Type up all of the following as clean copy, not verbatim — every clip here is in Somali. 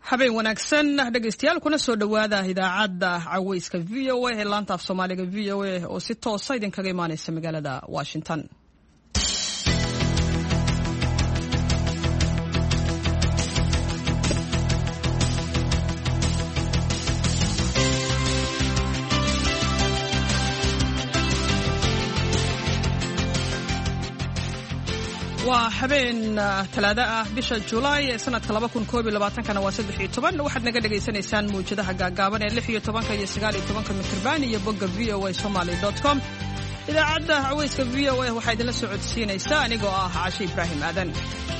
habeen wanaagsan dhegeystayaal kuna soo dhawaada idaacadda caweyska VOA ee laanta af Soomaaliga VOA oo si toos ah idinkaga imaanaysa magaalada Washington. waa habeen talaada ah bisha July ee sanadka 2021 waa 13 waxaad naga dhageysanaysaan muujadaha gaagaaban ee 16 iyo 19 mitir iyo bogga voasomali.com. idaacadda caweyska VOA waxaa idinla soo codsiinaysaa anigoo ah Caashi Ibraahim Aadan.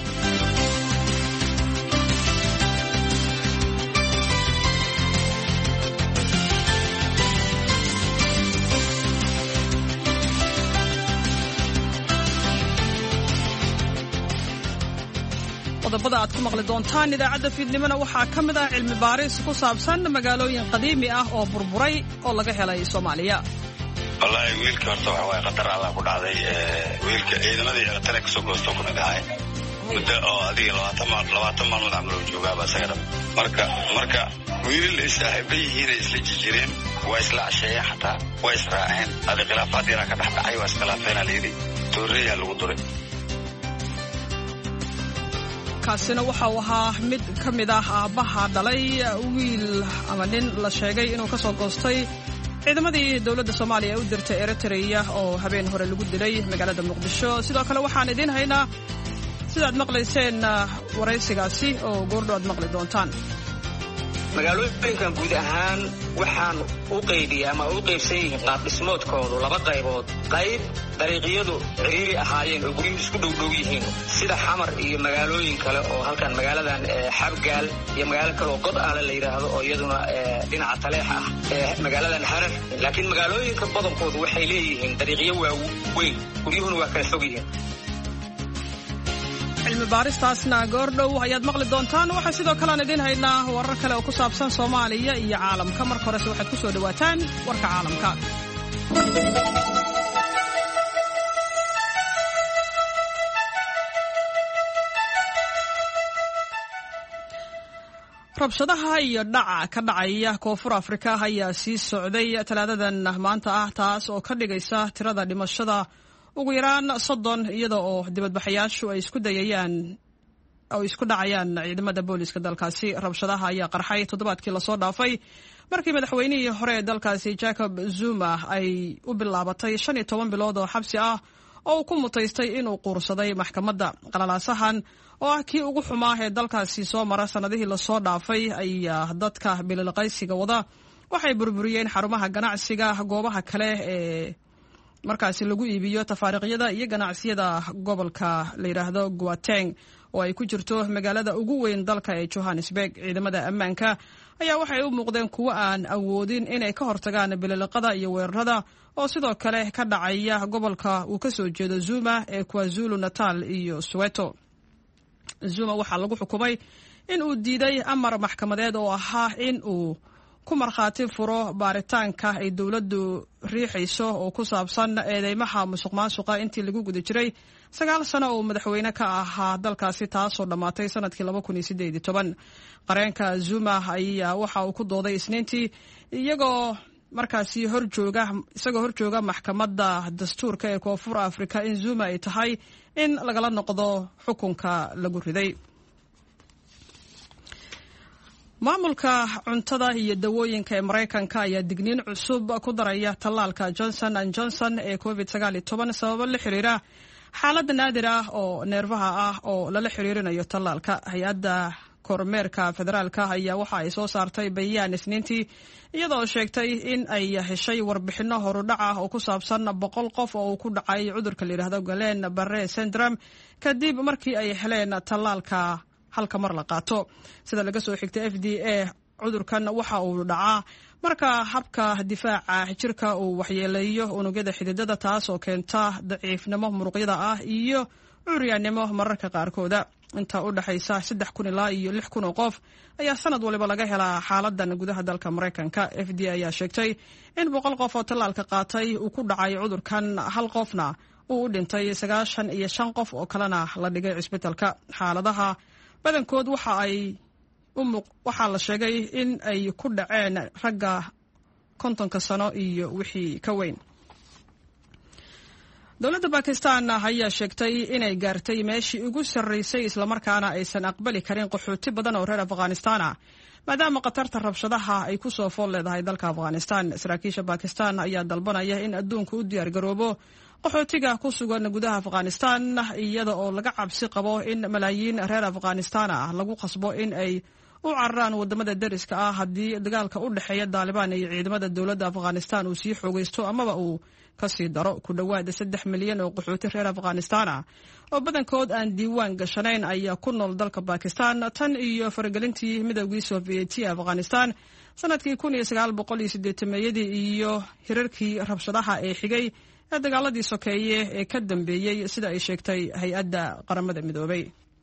qodobada aad ku maqli doontaan idaacadda fiidnimona waxaa ka mid ah cilmi baaris ku saabsan magaalooyin qadiimi ah oo burburay oo laga helay Soomaaliya. wallahi wiilka horta waxa way qadar Allah ku dhacday wiilka ciidamadii Eritrea ka soo goosto kuna dhahay muddo oo adiga 20 maalmood amro joogaaba isaga marka wiilal saaxiibayhiina isla jireen waa isla casheeyay xataa waa israaceen adiga khilaafaadina ka dhaxdhacay waa iskhilaafeen leeyahay tooriya lagu duray. kaasina waxa uu ahaa mid ka mid ah aabaha dhalay wiil ama nin la sheegay inuu ka soo goostay ciidamadii dawladda Soomaaliya ee u dirtay Eritrea oo habeen hore lagu dilay magaalada Muqdisho. sidoo kale waxaan idin haynaa sidaad maqlayseen waraysigaasi oo goordho aad maqli doontaan. magaalooyinkan guud ahaan waxaan u qeybiyaa ama u qeybsan yihiin qaab dhismoodkoodu laba qaybood. qayb dariiqyadu ciriiri ahaayeen oo guriyuhu isku dhow yihiin sida Xamar iyo magaalooyin kale oo halkan magaaladan Xabgaal iyo magaalo kale oo Godaale la yiraahdo oo iyaduna dhinaca Taleex ah magaaladan Harar. laakiin magaalooyinka badankoodu waxay leeyihiin dariiqyo waaweyn guriyuhuna waa kala fog yihiin. cilmi baaristaasna goordhow ayaad maqli doontaan. waxaa sidoo kale aan idin haynaa warar kale oo ku saabsan Soomaaliya iyo caalamka. marka hore waxaad ku soo dhawaataan warka caalamka. rabshadaha iyo dhaca ka dhacaya Koonfur Afrika ayaa sii socday talaadadan maanta ah, taas oo ka dhigaysa tirada dhimashada ugu yaraan 30 iyada oo dibadbaxayaashu ay isku dhacayaan ciidamada booliska dalkaasi. rabshadaha ayaa qarxay toddobaadkii la soo dhaafay markii madaxweynihii hore ee dalkaasi Jacob Zuma ay u bilaabatay 15 bilood oo xabsi ah oo ku mutaystay inuu quursaday maxkamadda. qalalaasahan oo ah kii ugu xumaa ee dalkaasi soo mara sanadihii la soo dhaafay ayaa dadka bililqaysiga wada waxay burburiyeen xarumaha ganacsiga, goobaha kale ee markaasi lagu iibiyo tafaariiqyada iyo ganacsiyada gobolka la yiraahdo Gauteng oo ay ku jirto magaalada ugu weyn dalka ee Johannesburg. ciidamada ammaanka ayaa waxay u muuqdeen kuwo aan awoodin inay ka hortagaan bililiqada iyo weerarada oo sidoo kale ka dhacaya gobolka uu ka soo jeedo Zuma ee KwaZulu-Natal iyo Soweto. Zuma waxaa lagu xukumay in uu diiday amar maxkamadeed oo ahaa in uu ku markhaati furo baaritaanka ay dawladdu riixayso oo ku saabsan eedeymaha musuqmaasuqa intii lagu guda jiray 9 sano oo madaxweyne ka ahaa dalkaasi, taasoo dhammaatay sanadkii 2018. qareenka Zuma ayaa waxa uu ku dooday Isniintii isagoo horjooga maxkamadda dastuurka ee Koonfur Afrika in Zuma ay tahay in lagala noqdo xukunka lagu riday. maamulka cuntada iyo dawooyinka ee Mareykanka ayaa digniin cusub ku daraya tallaalka Johnson & Johnson ee COVID-19 sababo la xiriira xaalad naadir ah oo neerfaha ah oo lala xiriirinayo tallaalka. hay-adda kormeerka federaalka ayaa waxa ay soo saartay bayaan Isniintii iyadoo sheegtay in ay heshay warbixino horudhac ah oo ku saabsan 100 qof oo ku dhacay cudurka la yiraahdo Guillain-Barré syndrome kadib markii ay heleen tallaalka halka mar la qaato. sida laga soo xigtay FDA, cudurkan waxa uu dhacaa marka habka difaaca jirka uu waxyeeleeyo unugyada xididada, taas oo keenta daciifnimo muruqyada ah iyo curyaannimo mararka qaarkooda. inta u dhaxaysa 3,000 ilaa 6,000 qof ayaa sanad waliba laga helaa xaaladan gudaha dalka Mareykanka. FDA ayaa sheegtay in 100 qof oo tallaalka qaatay uu ku dhacay cudurkan, hal qofna uu u dhintay, 95 qof oo kalena la dhigay isbitaalka. xaaladaha badankood waxa ay waxaa la sheegay in ay ku dhaceen ragga 50 sano iyo wixii ka weyn. dowladda Pakistan ayaa sheegtay inay gaartay meeshii ugu sarreysay isla markaana aysan aqbali karin qaxooti badan oo reer Afghanistan ah maadaama qatarta rabshadaha ay ku soo fool leedahay dalka Afghanistan. saraakiisha Pakistan ayaa dalbanaya in adduunku u diyaar garoobo qaxootiga ku sugan gudaha Afghanistan iyada oo laga cabsi qabo in malaayiin reer Afghanistan ah lagu qasbo in ay u cararaan wadamada dariska ah haddii dagaalka u dhaxeeya Taliban iyo ciidamada dowladda Afghanistan uu sii xoogaysto amaba uu kasii daro. ku dhawaad 3 milyan oo qaxooti reer Afghanistan ah oo badankood aan diiwaan gashanayn ayaa ku nool dalka Pakistan tan iyo faragelintii midowgii Soviet ee Afghanistan sanadkii 1980 iyo hirarkii rabshadaha ee xigay ee dagaaladii sokeeye ee ka dambeeyay sida ay sheegtay hay'adda qaramada midoobay.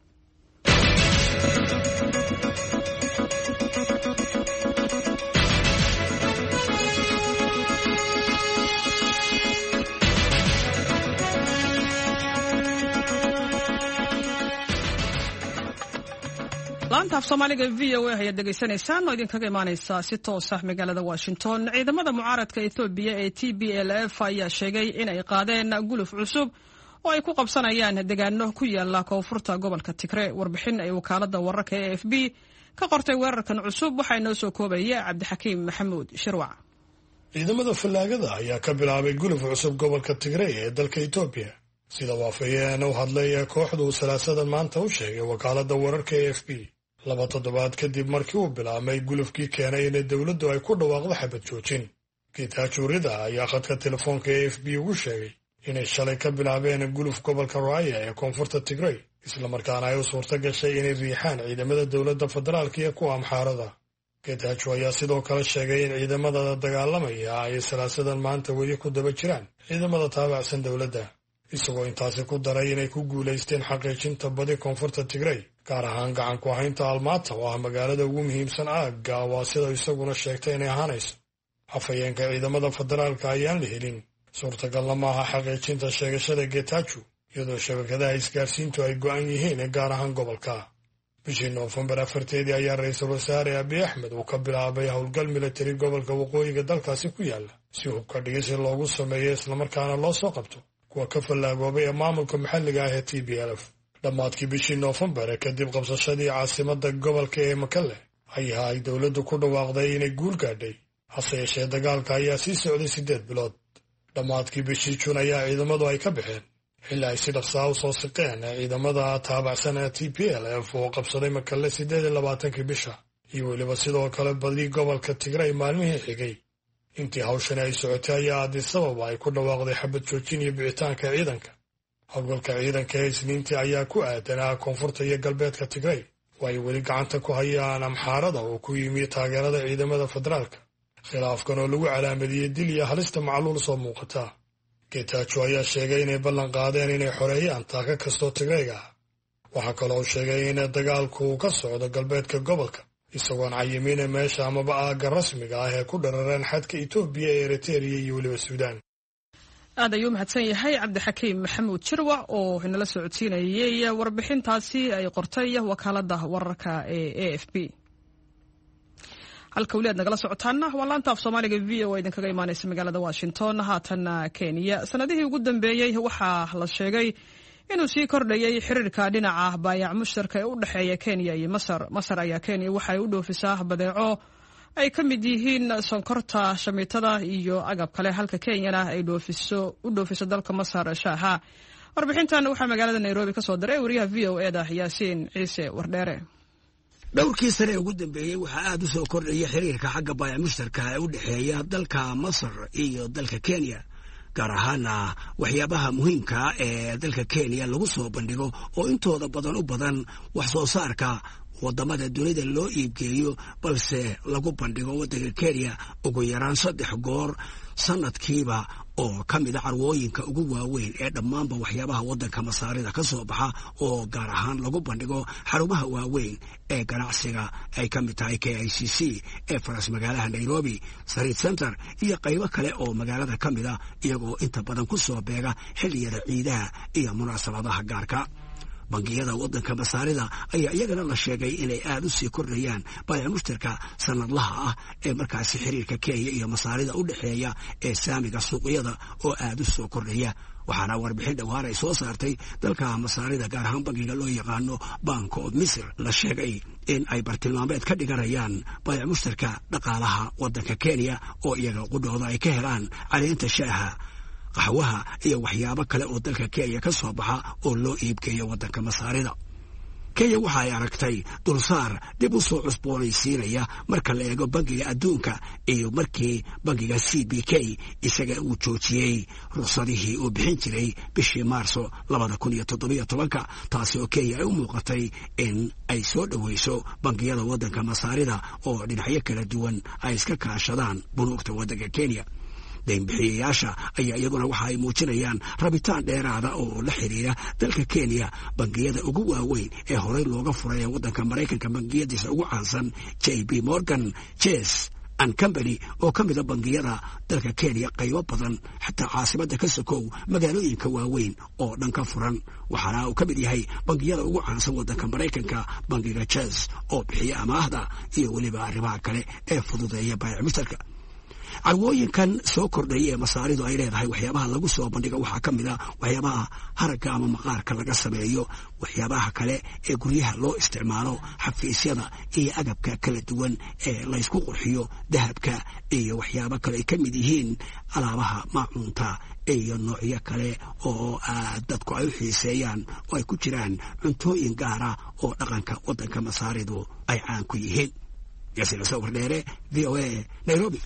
laanta af Soomaaliga VOA ayaa dhageysanaysaan oo idinkaga imaanaysa si toos ah magaalada Washington. ciidamada mucaaradka Ethiopia ee TPLF ayaa sheegay in ay qaadeen guluf cusub oo ay ku qabsanayaan deegaano ku yaala koonfurta gobolka Tigray. warbixin ay wakaalada wararka ee AFP ka qortay weerarkan cusub waxay noo soo koobaya Cabdixakiim Maxamuud Shirwac. ciidamada fallaagada ayaa ka bilaabay guluf cusub gobolka Tigray ee dalka Ethiopia sida waafayeen u hadlay kooxdu salaasadan maanta u sheegay wakaalada wararka ee AFP. 2 toddobaad kadib markii uu bilaabmay gulufkii keenay in dawladdu ay ku dhawaaqdo xabad joojin. Getachew Reda ayaa khadka telefoonka ee AFP ugu sheegay inay shalay ka bilaabeen guluf gobolka Raaya ee koonfurta Tigray isla markaana ay u suurta gashay inay riixaan ciidamada dowladda federaalka iyo kuwa Amxaarada. Getachew ayaa sidoo kale sheegay in ciidamada dagaalamaya ay salaasadan maanta weli ku daba jiraan ciidamada taabacsan dowladda, isagoo intaasi ku daray inay ku guulaysteen xaqiijinta badi koonfurta Tigray, gaar ahaan gacan ku haynta Almaata oo ah magaalada ugu muhiimsan aagga, waa sida isaguna sheegtay inay ahaanayso. Afhayeenka ciidamada federaalka ayaan la helin suurtagalna maaha xaqiijinta sheegashada Getachew, iyadoo shabakadaha isgaarsiintu ay go'an yihiin gaar ahaan gobolka. bishii Noofembar 4 ayaa ra'iisul wasaare Abiy Ahmed uu ka bilaabay howlgal militari gobolka waqooyiga dalkaasi ku yaala si hubka dhigis loogu sameeyo isla markaana loo soo qabto kuwa ka fallaagoobay ee maamulka maxalliga ah ee TPLF. dhammaadkii bishii Noofembar kadib qabsashadii caasimadda gobolka ee Mekelle ayaa ay dowladdu ku dhawaaqday inay guul gaadhay, hase yeeshee dagaalka ayaa sii socday 8 bilood. dhammaadkii bishii Juun ayaa ciidamadu ay ka baxeen xilli ay si dhaqsaa u soo siqeen ciidamada taabacsan ee TPLF oo qabsaday Mekelle 28 bisha iyo weliba sidoo kale badi gobolka Tigray maalmihii xigay. intii hawshan ay socotay ayaa Addis Ababa ay ku dhawaaqday xabad joojin iyo bixitaanka ciidanka. howlgalka ciidanka ee Isniintii ayaa ku aadanaa koonfurta iyo galbeedka Tigray oo ay weli gacanta ku hayaan Amxaarada oo ku yimi taageerada ciidamada federaalka. khilaafkan oo lagu calaamadiyey dil iyo halista macluul soo muuqata. Getachew ayaa sheegay inay ballan qaadeen inay xoreeyaan taaka kastoo Tigrayga ah. waxaa kaloo sheegay in dagaalku uu ka socdo galbeedka gobolka, isagoon cayimin meesha amaba aagga rasmiga ah ee ku dharareen xadka Itoobiya ee Eritrea iyo weliba Suudaan. aad ayuu mahadsan yahay Cabdixakiim Maxamuud Shirwac oo inala socodsiinayay warbixintaasi ay qortay wakaalada wararka ee AFP. halka waliyaad nagala socotaana waa laanta af Soomaaliga VOA idinkaga imaanaysa magaalada Washington. haatan Kenya sanadihii ugu dambeeyay waxaa la sheegay inuu sii kordhayay xiriirka dhinaca baayac mushtarka ee u dhaxeeya Kenya iyo Masar ayaa Kenya waxay u dhoofisaa badeeco ay ka mid yihiin sonkorta, shamiitada iyo agab kale, halka Kenyana ay u dhoofiso dalka Masar shaaha. warbixintan waxaa magaalada Nairobi ka soo diray wariyaha VOA-da Yaasiin Ciise Wardheere. dhowrkii sane ugu dambeeyey waxaa aad u soo kordhaya xiriirka xagga baayac mushtarka ee u dhexeeya dalka Masar iyo dalka Kenya, gaar ahaana waxyaabaha muhiimka ee dalka Kenya lagu soo bandhigo oo intooda badan u badan wax soo saarka wadamada dunida loo iibgeeyo, balse lagu bandhigo waddanka Kenya ugu yaraan 3 goor sanadkiiba oo ka mid ah carwooyinka ugu waaweyn ee dhammaanba waxyaabaha waddanka Masaarida ka soo baxa, oo gaar ahaan lagu bandhigo xarumaha waaweyn ee ganacsiga ay ka mid tahay KICC ee faras magaalaha Nairobi, Sarit Center iyo qaybo kale oo magaalada ka mid ah, iyagoo inta badan ku soo beega xilliyada ciidaha iyo munaasabadaha gaarka. bangiyada waddanka masaarida ayaa iyagana la sheegay inay aad u sii kordhayaan baayac mushtarka sanadlaha ah ee markaasi xiriirka kenya iyo masaarida u dhexeeya ee saamiga suuqyada oo aad u soo kordhaya waxaana warbixin dhowaan ay soo saartay dalka masaarida gaar ahaan bangiga loo yaqaano bank of misr la sheegay in ay bartilmaameed ka dhiganayaan baayac mushtarka dhaqaalaha waddanka kenya oo iyaga qudhooda ay ka helaan caleenta shaaha qaxwaha iyo waxyaabo kale oo dalka kenya ka soo baxa oo loo iibgeeyo waddanka masaarida kenya waxa ay aragtay dulsaar dib u soo cusboonaysiinaya marka la eego bangiga adduunka iyo markii bangiga c b k isaga uu joojiyey ruqsadihii uu bixin jiray bishii maarso 2017 taasi oo kenya ay u muuqatay in ay soo dhoweyso bangiyada waddanka masaarida oo dhinacyo kala duwan ay iska kaashadaan bunuugta waddanka kenya deynbixiyayaasha ayaa iyaguna waxa ay muujinayaan rabitaan dheeraada oo la xiriira dalka kenya bangiyada ugu waaweyn ee horey looga furay ee waddanka maraykanka bangiyadiisa ugu caansan JP Morgan Chase and Company oo ka mida bangiyada dalka kenya qaybo badan xataa caasimadda ka sokow magaalooyinka waaweyn oo dhan ka furan waxaana uu ka mid yahay bangiyada ugu caansan waddanka maraykanka bangiga Chase oo bixiya amaahda iyo weliba arrimaha kale ee fududeeya baayac mushtarka carwooyinkan soo kordhaya ee masaaridu ay leedahay waxyaabaha lagu soo bandhiga waxaa ka mid a waxyaabaha haragga ama maqaarka laga sameeyo waxyaabaha kale ee guryaha loo isticmaalo xafiisyada iyo agabka kala duwan ee laysku qurxiyo dahabka iyo waxyaabo kale ay ka mid yihiin alaabaha maacuunta iyo noocyo kale oo dadku ay u xiiseeyaan oo ay ku jiraan cuntooyin gaara oo dhaqanka waddanka masaaridu ay caan ku yihiin yaasiin sawir dheere VOA Nairobi.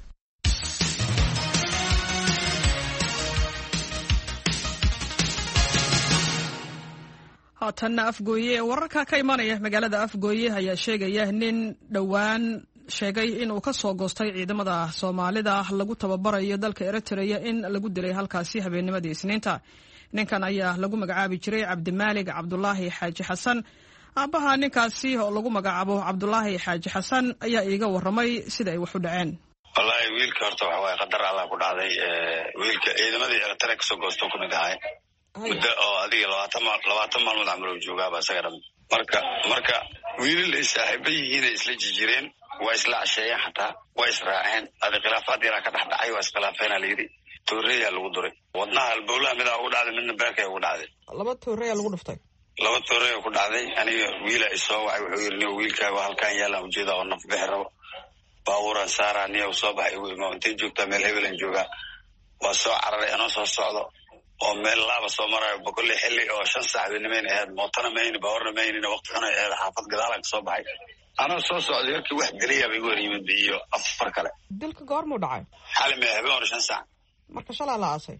haatanna afgooye wararka ka imanaya magaalada afgooye ayaa sheegaya nin dhowaan sheegay inuu ka soo goostay ciidamada soomaalida lagu tababarayo dalka eritrea in lagu dilay halkaasi habeennimadii isniinta ninkan ayaa lagu magacaabi jiray cabdimaalig cabdulaahi xaaji xasan aabbaha ninkaasi oo lagu magacaabo cabdulaahi xaaji xasan ayaa iiga warramay sida ay wax u dhaceen. wallaahi wiilka horta waxa waaye qadar allah ku dhacday wiilka ciidamadii eritrea kasoo goosto ku mid ahay muddo oo adiga 20 maalmood camal uu joogaaba isaga dhan marka wiilal ay saaxiibo yihiin isla jijireen waa isla casheeyeen xataa waa israaceen adi khilaafaad yaraa ka dhex dhacay waa iskhilaafeena layidhi tooreeyaa lagu duray wadnaha halbowlaha midaa ugu dhacday midna beerkay ugu dhacday 2 tooreeyaa lagu dhuftay 2 tooreeyaa ku dhacday aniga wiila isoo wacay wuxuu yidhi niyo wiilkaaga halkaan yaalaan ujeeda oo naf bixi rabo baabuuran saaraa niyo soo baxay igu imo intay joogtaa meel hebelan joogaa waa soo cararay anoo soo socdo oo meel laaba soo marayo boqolley xilli oo 5 saac binimayn ahayd mootana mayni baawarna maynina waqti xun ay ahayd xaafad gadaalan ka soo baxay anoo soo socday yarkii wax dilayaaba igu horyimid iyo 4 kale. dilka goormuu dhacay? xali mee habeen hore 5 saac marka shalay la aasay.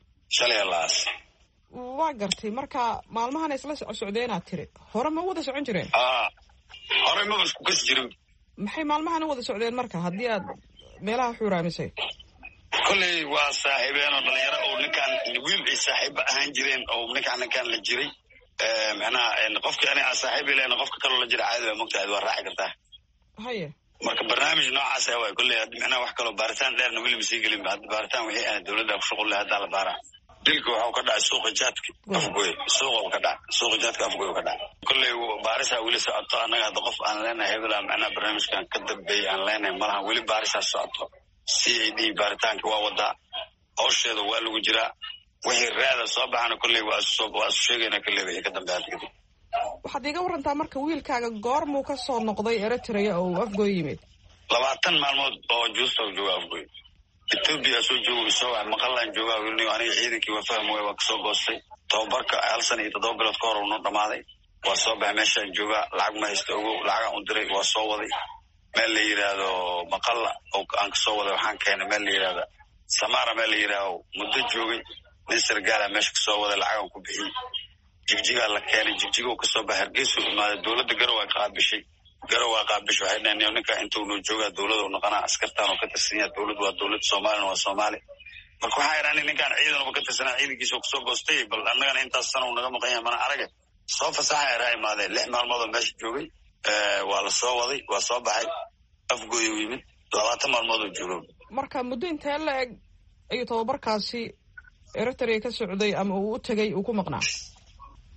waa gartay marka maalmahan isla socdeenaad tiri hore ma wada socon jireen? hore maba isku kasi jirin. maxay maalmahan u wada socdeen marka haddii aad meelaha xuuraamisay? kolley waa saaxiibeen oo dhalinyaro oo ninkaan wiil ay saaxiibo ahaan jireen oo ninkaan la jiray macnaha qofka ani aan saaxiib ilayn qofka kaloo la jira caadi waa mogtahay waa raaci kartaa. haye marka barnaamij noocaas ah waay kolley hadda macnaha wax kaloo baaritaan dheerna weli ma sii gelin hadda baaritaan wixii aan dowladda ku shuqul leh hadda la baaraa. dilka waxuu ka dhacay suuqa jaadka afgooy suuqa jaadka afgooy ka dhacay kolley baarisaa weli socoto annaga hadda qof aan leenahay hebelaa macnaha barnaamijkan ka dambeeyay aan leenahay malaha weli baarisaa socoto CID baaritaanka waa wadaa hawsheeda waa lagu jiraa wixii raada soo baxana kolley waa isu sheegayna kolley wixii ka dambeeya kadib. waxaad iiga warantaa marka wiilkaaga goormuu ka soo noqday eritrea oo afgooy yimid? 20 maalmood oo juusta u jooga afgooy. Ethiopia soo joogo soo maqallaan joogaa wiilniyo aniga ciidankii waa faham way waa kasoo goostay tababarka 1 sano iyo 7 bilood ka hor uu noo dhamaaday waa soo baxay meeshaan joogaa lacag ma haysta ogow lacagaan u diray waa soo waday meel la yidhaahdo maqalla oo aan ka soo waday waxaan keenay meel la yidhaahdo samaara meel la yidhaahdo muddo joogay nin sargaala meesha ka soo waday lacagaan ku bixiyey jigjigaa la keenay jigjigoo kasoo baxay hargeysuu imaaday dowladda garow waa qaabishay waxay dhaheen ninka intuu noo joogaa dowlada u noqonaa askartaan oo ka tirsan yahay dowlad waa dowlad soomaalina waa soomaali marka waxaa idhaani ninkaan ciidanuba ka tirsanaa ciidankiisa kasoo goostay bal annagana intaas sana uu naga maqan yahay mana arage soo fasaxa eraa imaadeen 6 maalmood oo meesha joogay waa la soo waday waa soo baxay afgooy u yimid 20 maalmood oo joogo. marka muddo intee la eg ayuu tababarkaasi eritrea ka socday ama uu u tegay uu ku maqnaa?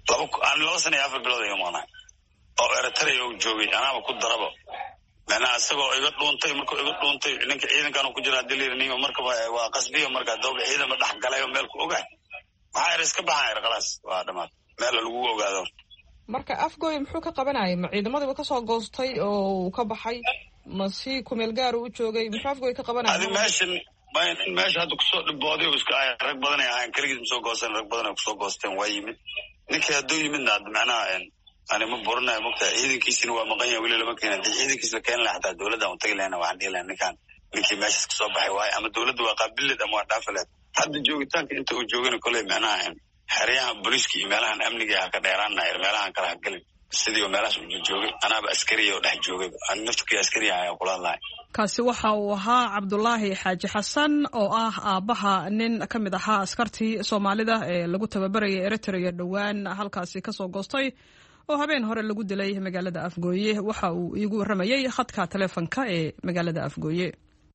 2 sano iyo 4 bilood ay imaanay oo Eritrea uu joogay anaaba ku darabo mana asagoo iga dhuuntay markuu iga dhuuntay ninka ciidankan ku jira daliirniyo marka waa qasbiyo marka dawlad ciidan ma dhaxgalay oo meel ku ogaa waxa iska baxay khalaas waa dhamaad meel lagu ogaado marka Afgoy muxuu ka qabanayay ma ciidamadii ka soo goostay oo ka baxay ma si ku meel gaar u joogay muxuu Afgoy ka qabanayay meesha hadda kusoo dhibooday iska ay rag badan ay ahaan kaligiis soo goosteen rag badan oo kusoo goosteen waa yimid ninka haduu yimidna macnaha أنا ما برنا مقطع إذا كيسين ومقيم ولا لما كان إذا كيس كان لا حتى الدولة وتقول أنا وعندي لأن كان نكى ماشي صباح هواي أما الدولة وقابلت أما دافلت حد الجو تانك أنت وجوجنا كله معناه حريها بريسكي مالها أمني جا كديران ناير مالها كره قلب السديو مالها جوجي أنا بأسكرية وده جوجي أنا نفتك أسكرية يا قول الله kaasi waxa uu ahaa Cabdullaahi Xaaji Xasan oo ah aabaha nin ka mid ahaa askartii Soomaalida ee lagu tababarayay Eritrea dhawaan halkaasi ka soo goostay oo habeen hore lagu dilay magaalada Afgooye waxa uu iigu waramayay khadka telefoonka ee magaalada Afgooye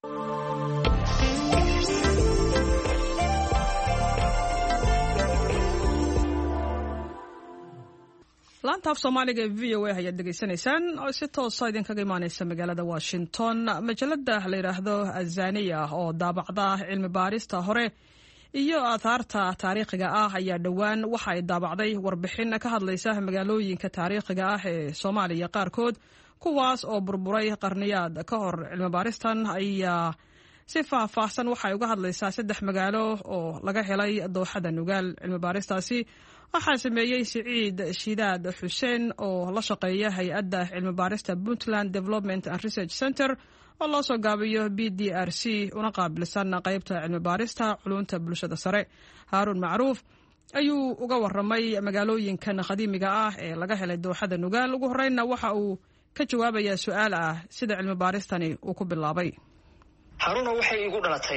laanta af Soomaaliga VOA ayaad dhageysanaysaan oo si toos ah idinkaga imaanaysa magaalada Washington majalada la yiraahdo Azaniya oo daabacda cilmi baarista hore iyo aathaarta taariikhiga ah ayaa dhawaan waxa ay daabacday warbixin ka hadlaysa magaalooyinka taariikhiga ah ee Soomaaliya qaarkood kuwaas oo burburay qarniyaad ka hor cilmi baaristan ayaa si faahfaahsan waxa ay uga hadlaysaa 3 magaalo oo laga helay dooxada Nugaal cilmi baaristaasi waxaa sameeyay Siciid Shidaad Xuseen oo la shaqeeya hay'adda cilmi baarista Puntland Development and Research Center oo loo soo gaabiyo BDRC una qaabilsan qaybta cilmi baarista culunta bulshada sare Haarun Macruuf ayuu uga waramay magaalooyinkan qadiimiga ah ee laga helay dooxada Nugaal ugu horreynna waxa uu ka jawaabayaa su'aal ah sida cilmi baaristani uu ku bilaabay Haaruna waxay igu dhalatay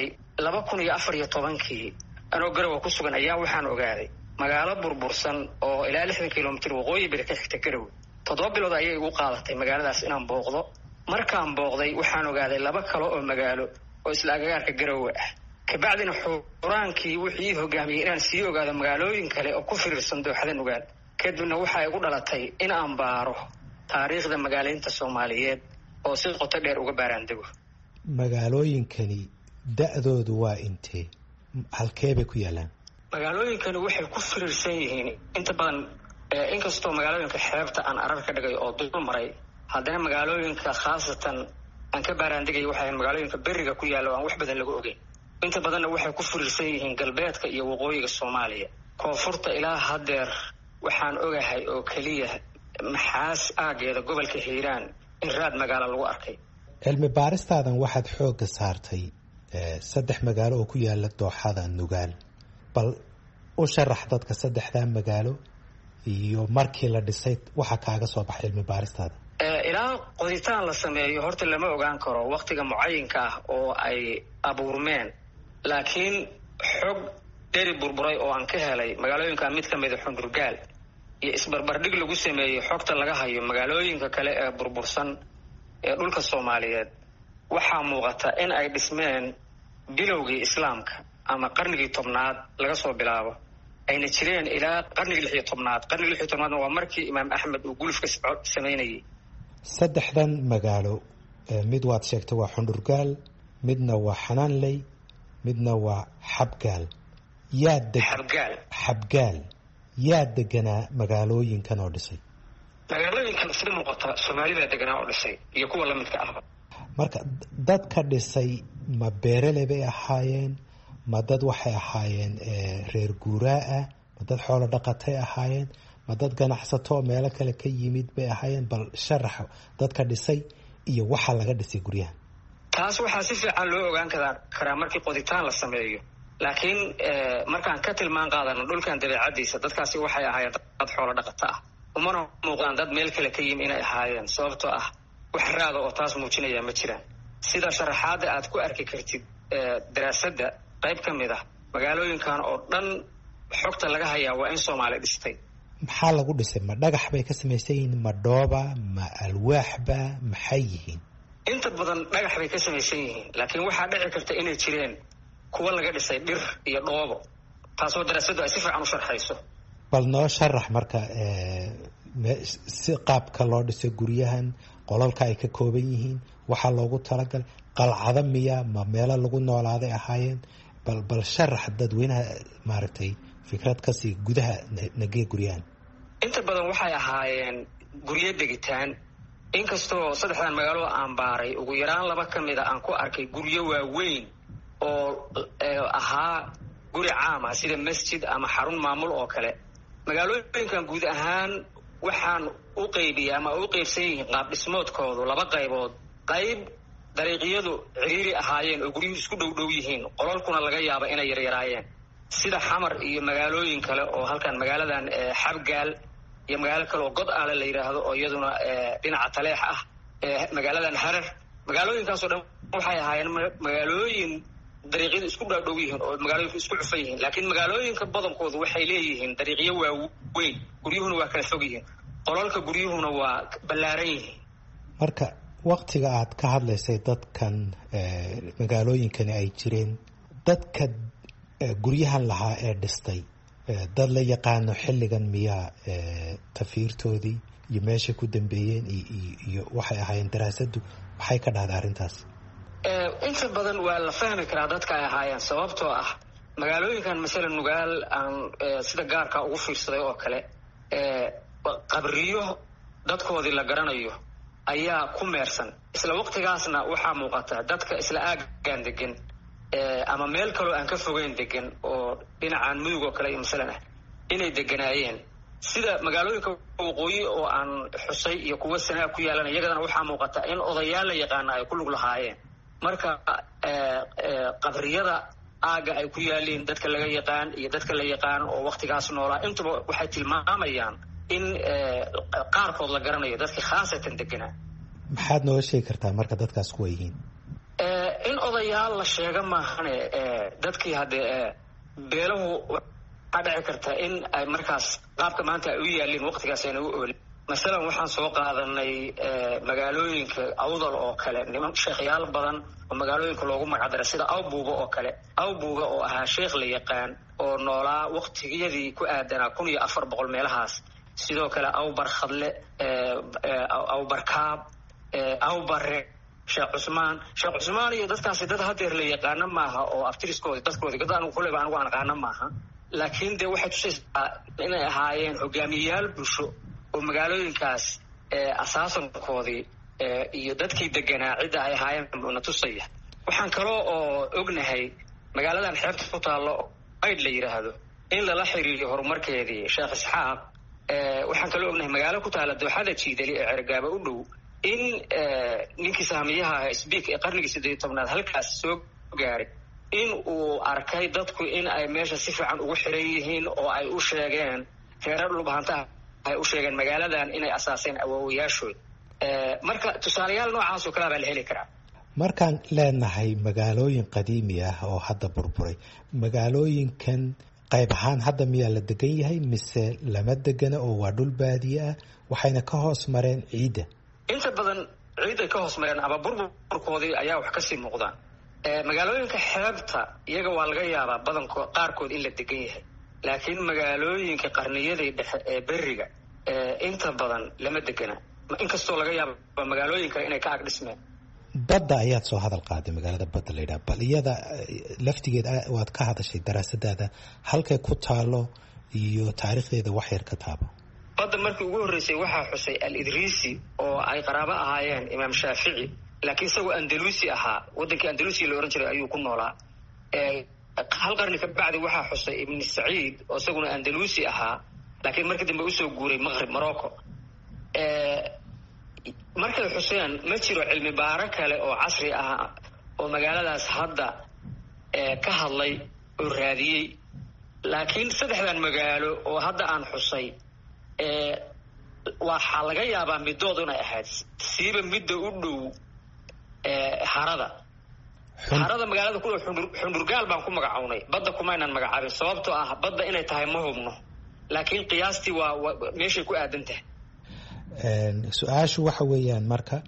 2014kii anoo Garowe ku sugan ayaa waxaan ogaaday magaalo burbursan oo ilaa 60 kiiloomitir waqooyi bari ka xigta Garowe 7 bilood ayay igu qaadatay magaaladaas inaan booqdo markaan booqday waxaan ogaaday 2 kale oo magaalo oo isla agagaarka Garowe ah kabacdina xuraankii wixii hogaamiyay inaan sii ogaado magaalooyin kale oo ku firirsan dooxada Nugaal kadibna waxa igu dhalatay in aan baaro taariikhda magaaleynta Soomaaliyeed oo si qoto dheer uga baaraandego magaalooyinkani da'doodu waa intee halkee bay ku yaalaan magaalooyinkani waxay ku firirsan yihiin inta badan inkastoo magaalooyinka xeebta aan arar ka dhigay oo dul maray haddana magaalooyinka khaasatan aan ka baaraandegay waxay magaalooyinka beriga ku yaalla aan wax badan lagu ogeyn inta badanna waxay ku firirsan yihiin galbeedka iyo waqooyiga Soomaaliya koonfurta ilaa hadeer waxaan ogahay oo kaliya maxaas aageeda gobolka Hiiraan in raad magaalo lagu arkay cilmi baaristaadan waxaad xoogga saartay 3 magaalo oo ku yaala dooxada Nugaal bal u sharax dadka 3 magaalo iyo markii la dhisay waxa kaaga soo baxay cilmi baaristaada ilaa qoditaan la sameeyo horta lama ogaan karo waqtiga mucaayinka ah oo ay abuurmeen laakiin xog dheeri burburay oo aan ka helay magaalooyinka mid ka mid ah Xundurgaal iyo isbarbardhig lagu sameeyay xogta laga hayo magaalooyinka kale ee burbursan ee dhulka Soomaaliyeed waxaa muuqata in ay dhismeen bilowgii Islaamka ama qarnigii 10aad laga soo bilaabo ayna jireen ilaa qarnigii 16aad qarnigii 16aadna waa markii Imaam Axmed uu gulufka sameynayay 3 magaalo mid waad sheegtay waa Xundurgaal midna waa Xanaanley midna waa Xabgaal Xabgaal yaa deganaa magaalooyinkan oo dhisay magaalooyinkan sida muuqata Soomaalida deganaa oo dhisay iyo kuwa la midka ah marka dadka dhisay ma beeraley bay ahaayeen ma dad waxay ahaayeen reer guuraa ah ma dad xoolo dhaqatay ahaayeen ma dad ganacsato meelo kale ka yimid bay ahaayeen bal sharax dadka dhisay iyo waxa laga dhisay guryaha taas waxaa si fiican loo ogaan karaa markii qoditaan la sameeyo laakiin markaan ka tilmaan qaadano dhulkan dabeecadiisa dadkaasi waxay ahaayeen dad xoolo dhaqato ah umana muuqdaan dad meel kale ka yimid inay ahaayeen sababtoo ah wax raad oo taas muujinaya ma jiraan sida sharaxaada aad ku arki kartid daraasadda qayb ka mid ah magaalooyinkan oo dhan xogta laga hayaa waa in Soomaali dhistay maxaa lagu dhisay ma dhagax bay ka samaysan yihiin ma dhooba ma alwaaxba maxay yihiin inta badan dhagax bay ka samaysan yihiin laakiin waxaa dhici karta inay jireen kuwa laga dhisay dhir iyo dhoobo taasoo daraasaddu ay si fiican u sharxayso bal noo sharax marka si qaabka loo dhisay guryahan, qolalka ay ka kooban yihiin, waxaa loogu talagalay, qalcado miya ma meelo lagu noolaaday ahaayeen? bal sharax dadweynaha maaragtay fikrad kasii gudaha nagee guryahan. inta badan waxay ahaayeen guryo degitaan, inkastoo saddexdan magaalo aan baaray ugu yaraan 2 ka mida aan ku arkay guryo waaweyn oo ahaa guri caam ah sida masjid ama xarun maamul oo kale. magaalooyinkan guud ahaan waxaan u qeybiyaa ama u qeybsan yihiin qaab dhismoodkoodu 2 qaybood. qayb dariiqyadu ciriiri ahaayeen oo guryuhu isku dhow yihiin, qolalkuna laga yaaba inay yaryaraayeen, sida xamar iyo magaalooyin kale oo halkan magaaladan xabgaal iyo magaalo kale oo god aale la yidhaahdo oo iyaduna dhinaca taleex ah, magaaladan harar. magaalooyinkaasoo dhan waxay ahaayeen magaalooyin dariiqyadu isku dhow yihiin oo magaalooyinku isku cufan yihiin, laakiin magaalooyinka badankoodu waxay leeyihiin dariiqyo waaweyn, guryuhuna waa kala fog yihiin, qolalka guryuhuna waa ballaaran yihiin. marka waktiga aad ka hadlaysay dadkan magaalooyinkani ay jireen, dadka guryahan lahaa ee dhistay dad la yaqaano xilligan miyaa tafiirtoodii iyo meeshay ku dambeeyeen iyo waxay ahaayeen daraasadu maxay ka dhahday arrintaas? inta badan waa la fahmi karaa dadka ay ahaayeen, sababtoo ah magaalooyinkan masalan nugaal aan sida gaarka ugu fiirsaday oo kale, qabriyo dadkoodii la garanayo ayaa ku meersan. isla waqtigaasna waxaa muuqata dadka isla aagaan degan ama meel kaloo aan ka fogeyn degan oo dhinacaan mudug oo kale iyo masalan ah inay deganaayeen. sida magaalooyinka waqooyi oo aan xusay iyo kuwa sanaa ku yaalan, iyagadana waxaa muuqata in odayaal la yaqaana ay ku lug lahaayeen. marka qabriyada aaga ay ku yaaliin dadka laga yaqaan iyo dadka la yaqaan oo waqtigaas noolaa, intuba waxay tilmaamayaan in qaarkood la garanayo dadkii khaasatan deganaa. maxaad nooga sheegi kartaa marka dadkaas kuwa yihiin? in odayaal la sheega maahane dadkii haddee beelahu waxaa dhici karta in ay markaas qaabka maanta ay u yaaliin waqtigaas ayna u oolin. masalan waxaan soo qaadanay magaalooyinka awdal oo kale, niman sheekhyaal badan oo magaalooyinka loogu magacdaray sida awbuuga oo kale. awbuuga oo ahaa sheekh la yaqaan oo noolaa waqtigiyadii ku aadanaa 1400 meelahaas. sidoo kale awbar khadle, awbarkaab, awbare, sheekh cusmaan iyo dadkaasi dad hadeer la yaqaano maaha oo aftiriskoodi dadkoodi gad anigu kuleba anigu aan aqaano maaha, laakiin dee waxay tusaysaa inay ahaayeen hogaamiyayaal bulsho oo magaalooyinkaas asaasankoodii iyo dadkii deganaa cidda ay ahaayeen na tusaya. waxaan kaloo oo ognahay magaaladan xeebta ku taallo ayd la yidhaahdo in lala xiriiriyo horumarkeedii sheekh isxaaq. waxaan kaloo ognahay magaalo ku taalla dooxada jiidali ee cergaaba u dhow in ninkii saamiyaha sbiik ee qarnigii 18aad halkaas soo gaaray, in uu arkay dadku in ay meesha si fiican ugu xiran yihiin oo ay u sheegeen reerar dhulbahantaha ay u sheegeen magaaladan inay asaaseen awoowayaashood. marka tusaalayaal noocaasoo kalea baa la heli karaa. markaan leenahay magaalooyin qadiimi ah oo hadda burburay, magaalooyinkan qayb ahaan hadda miyaa la degan yahay mise lama degana oo waa dhul baadiye ah waxayna ka hoos mareen ciidda? inta badan ciidday ka hoos mareen ama burburkoodii ayaa wax kasii muuqdaan. magaalooyinka xeebta iyaga waa laga yaabaa badankood qaarkood in la degan yahay, laakiin magaalooyinka qarniyadii dhexe ee beriga inta badan lama degana, inkastoo laga yaaba magaalooyinka inay ka ag dhismeen. badda ayaad soo hadal qaaday, magaalada badda la yidhaha, bal iyada laftigeed waad ka hadashay daraasadaada, halkay ku taalo iyo taariikhdeeda wax yar ka taabo. badda markii ugu horreysay waxaa xusay al-idriisi oo ay qaraabo ahaayeen imaam shaafici, laakiin isagoo andalusi ahaa, waddankii andalusiya la ohan jiray ayuu ku noolaa. hal qarni ka bacdi waxaa xusay ibni saciid oo isaguna andalusi ahaa, laakiin markii dambe usoo guuray maqrib morocco. markay xuseen ma jiro cilmi baaro kale oo casri ah oo magaaladaas hadda ka hadlay oo raadiyey, laakiin saddexdan magaalo oo hadda aan xusay waxaa laga yaabaa middood inay ahayd, siiba midda u dhow harada magaalada ku dhow xundurgaal baan ku magacawnay, badda kumaynan magacaabin sababtoo ah badda inay tahay ma hubno, laakiin qiyaastii waa meeshay ku aadan tahay. su-aashu waxa weeyaan marka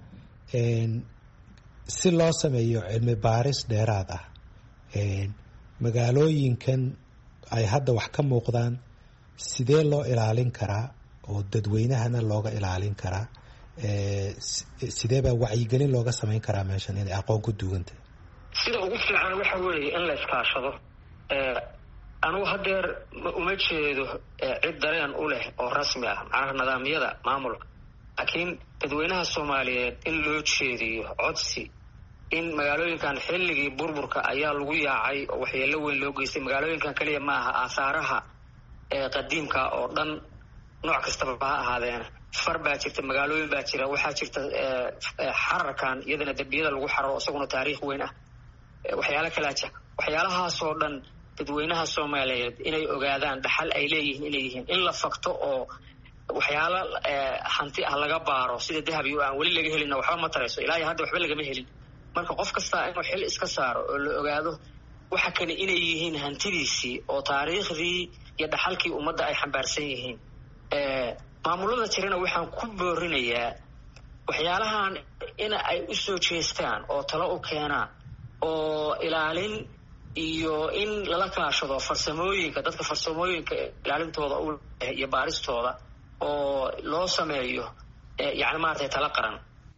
si loo sameeyo cilmi baaris dheeraad ah, magaalooyinkan ay hadda wax ka muuqdaan sidee loo ilaalin karaa oo dadweynahana looga ilaalin karaa sidee baa wacyigelin looga samayn karaa meeshan inay aqoon ku duugantahay sida ugu fiican waxa weeye in la iskaashado anugu hadeer uma jeedo cid dareen u leh oo rasmi ah macnaha nidaamyada maamulka laakiin dadweynaha Soomaaliyeed in loo jeediyo codsi in magaalooyinkan xilligii burburka ayaa lagu yaacay oo waxyeello weyn loo geystay magaalooyinkan kaliya ma aha aasaaraha qadiimka oo dhan nooc kastaba ha ahaadeen far baa jirta magaalooyin baa jira waxaa jirta xararkan iyadana dambiyada lagu xaro isaguna taariikh weyn ah waxyaalo kala jira waxyaalahaas oo dhan dadweynaha Soomaaliyeed inay ogaadaan dhaxal ay leeyihiin inay yihiin in la fakto oo waxyaalo hanti ah laga baaro sida dahab iyo aan wali laga helin waxba ma tarayso ilaa hadda waxba laga helin marka qof kasta inuu xil iska saaro oo la ogaado waxa kale inay yihiin hantidiisii oo taariikhdii iyo dhaxalkii ummadda ay xambaarsan yihiin maamulada jirana waxaan ku boorinayaa waxyaalahan in ay u soo jeestaan oo talo u keenaan oo ilaalin iyo in lala kaashado farsamooyinka dadka farsamooyinka ilaalintooda iyo baaristooda oo loo sameeyo yani maartay tala qaran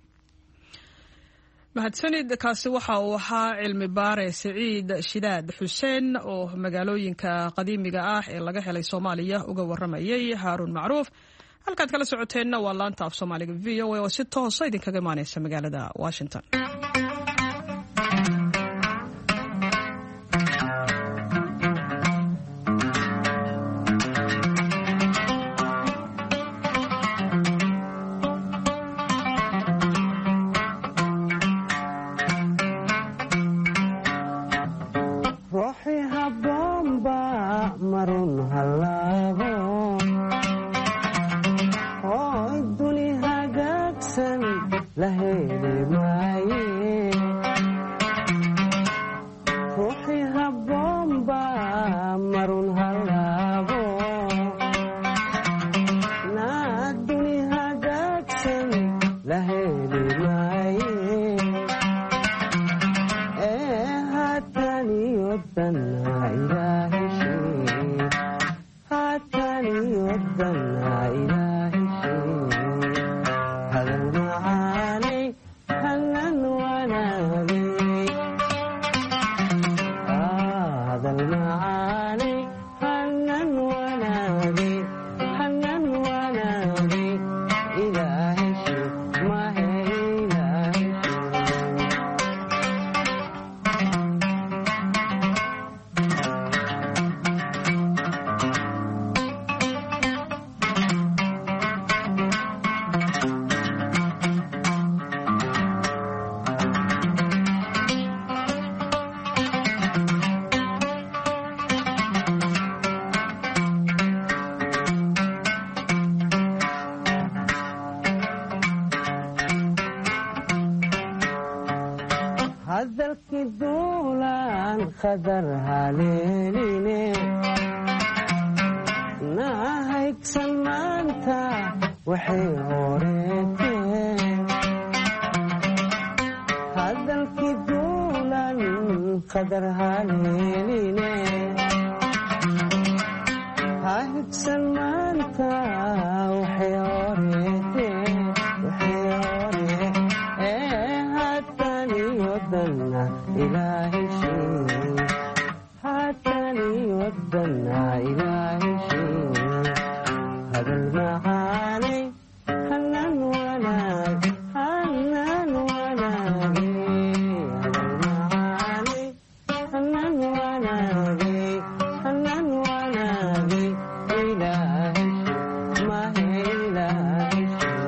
mahadsanid kaasi waxa uu ahaa cilmi baare Saciid Shidaad Xuseen oo magaalooyinka qadiimiga ah ee laga helay Soomaaliya uga waramayay Haarun Macruuf halkaad kala socoteenna waa laanta af Soomaaliga VOA oo si toos ah idinkaga imaanaysa magaalada Washington qadar haleeline nahaygsan maanta waxay horeeteen hadalkii duulan qadar haleeline hahigsan maanta waxay horeeteen hataniyodanna ilaahay hataniyodanna ilaahay hadal macaanay hanan wanaag hanan wanaage hadal macaanay hanan wanaage hanan wanaage ilaahay mahe ilaahay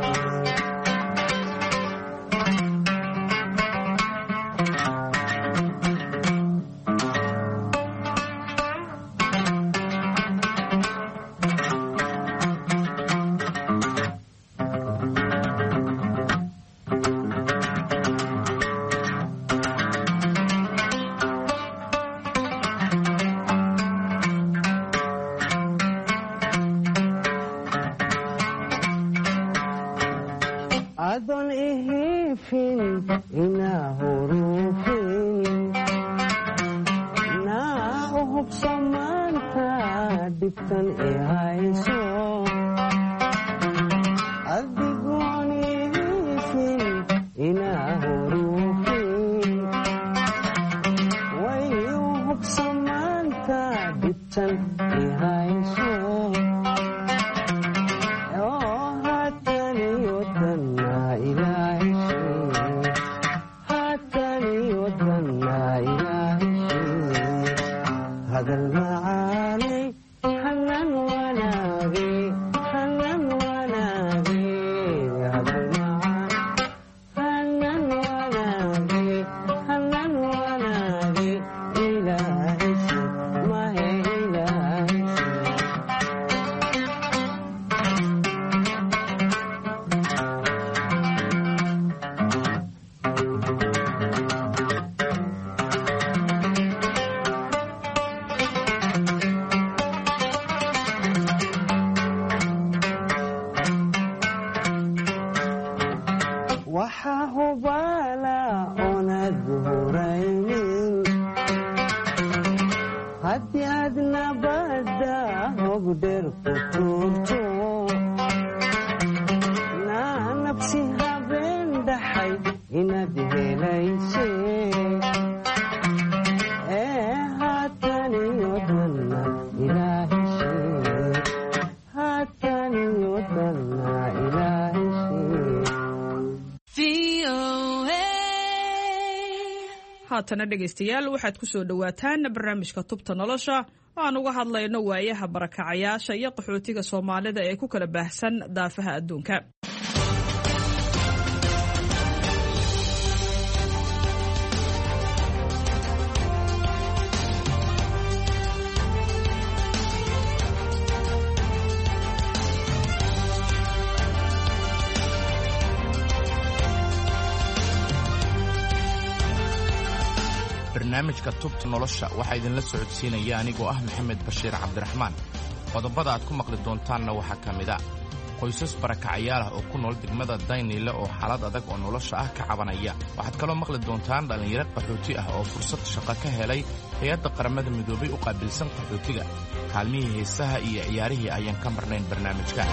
adon ihifin ina hurufin na hubso maanta dhibtan i hayso adigoon ihiifin inaa huruufin way u hubso maanta dhibtan i hayso waxaa hubaala oonad huraynin haddii aad nabadda hogdheer ku tuurto naa nabsi habeen dhaxay inaad helayse ee haataniyo dhanna ilaaheshe haataniyo dhanna ilaaheshe haatana dhegaystayaal waxaad ku soo dhowaataan barnaamijka tubta nolosha oo aan uga hadlayno waayaha barakacayaasha iyo qaxootiga soomaalida ee ku kala baahsan daafaha adduunka. barnaamijka tubta nolosha waxaa idinla socodsiinaya anigoo ah maxamed bashiir cabdiraxmaan. qodobada aad ku maqli doontaanna waxaa ka mid a qoysas barakacayaal ah oo ku nool degmada Dayniile oo xaalad adag oo nolosha ah ka cabanaya. waxaad kaloo maqli doontaan dhalinyaro qaxooti ah oo fursad shaqo ka helay hay'adda qaramada midoobay u qaabilsan qaxootiga. kaalmihii heesaha iyo ciyaarihii ayaan ka marnayn barnaamijka.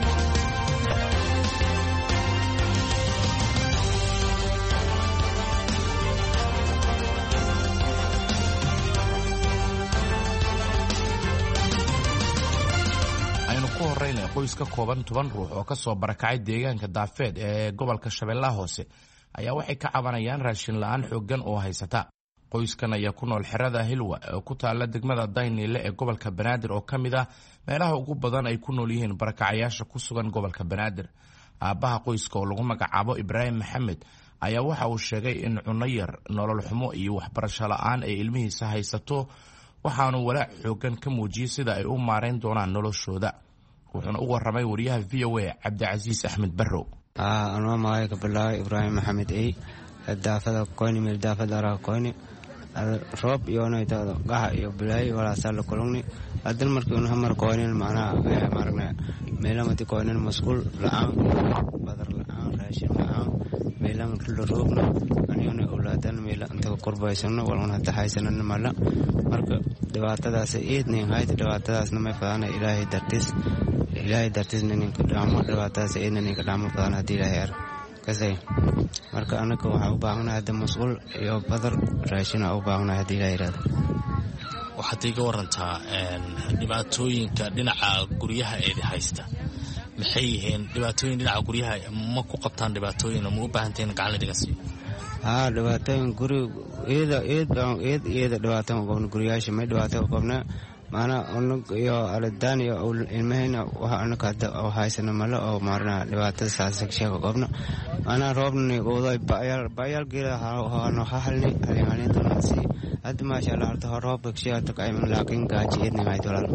qoys ka kooban 10 ruux oo ka soo barakacay deegaanka Daafeed ee gobolka Shabeellaha Hoose ayaa waxay ka cabanayaan raashin la'aan xooggan oo haysata. qoyskan ayaa ku nool xerada Hilwa oo ku taala degmada Dayniile ee gobolka Banaadir oo kamid ah meelaha ugu badan ay ku nool yihiin barakacayaasha ku sugan gobolka Banaadir. aabaha qoyska oo lagu magacaabo Ibraahim Maxamed ayaa waxa uu sheegay in cunno yar, nolol xumo iyo waxbarasho la'aan ay ilmihiisa haysato, waxaanu walaac xooggan ka muujiyay sida ay u maareyn doonaan noloshooda. wuxuuna u warramay wariyaha VOA Cabdicasiis Axmed Barrow. anoo magacayga bilaabay Ibraahim Maxamed daafada qoyni meel daafada ara qoyni roob iyo naytada gaha iyo bilaay wala sal kulugni adal markii uu hamar qoynin macna marna meelamati qoynin masquul la'aan badar la'aan raashin la'aan meelam kullu roobna aniyana awlaadan meela inta qurbaysano walana taxaysanan mala marka dhibaatadaas eednay hay'ad dhibaatadaasna ma faana ilaahay dartisna ninka dhaamo dhibaatadaas eedna ninka dhaamo faana hadii ilaahay kasay marka anaga waxa u baahanahay hada mas'uul iyo badar raashin u baahanahay hadii ilaahay raad. waxaad iga warantaa dhibaatooyinka dhinaca guryaha ee haysta maxay yihiin dhibaatooyin dhinaca guryaha ma ku qabtaan dhibaatooyin ma u baahanteen gacan la dhiga siiyo dhibaatooyin guri eeda dhibaatooyin qofna guryaasha ma dhibaato qofna maana unug iyo aladaan iyo ilmahayna waxa anaga hadda haysana mala oo maarna dhibaatada saasag sheego qofna maana roobni ooday bayal geela haano halni halinaasi hadda ma sha Allah horta roobka sheegta qayman laakiin gaaji eedna ma dolan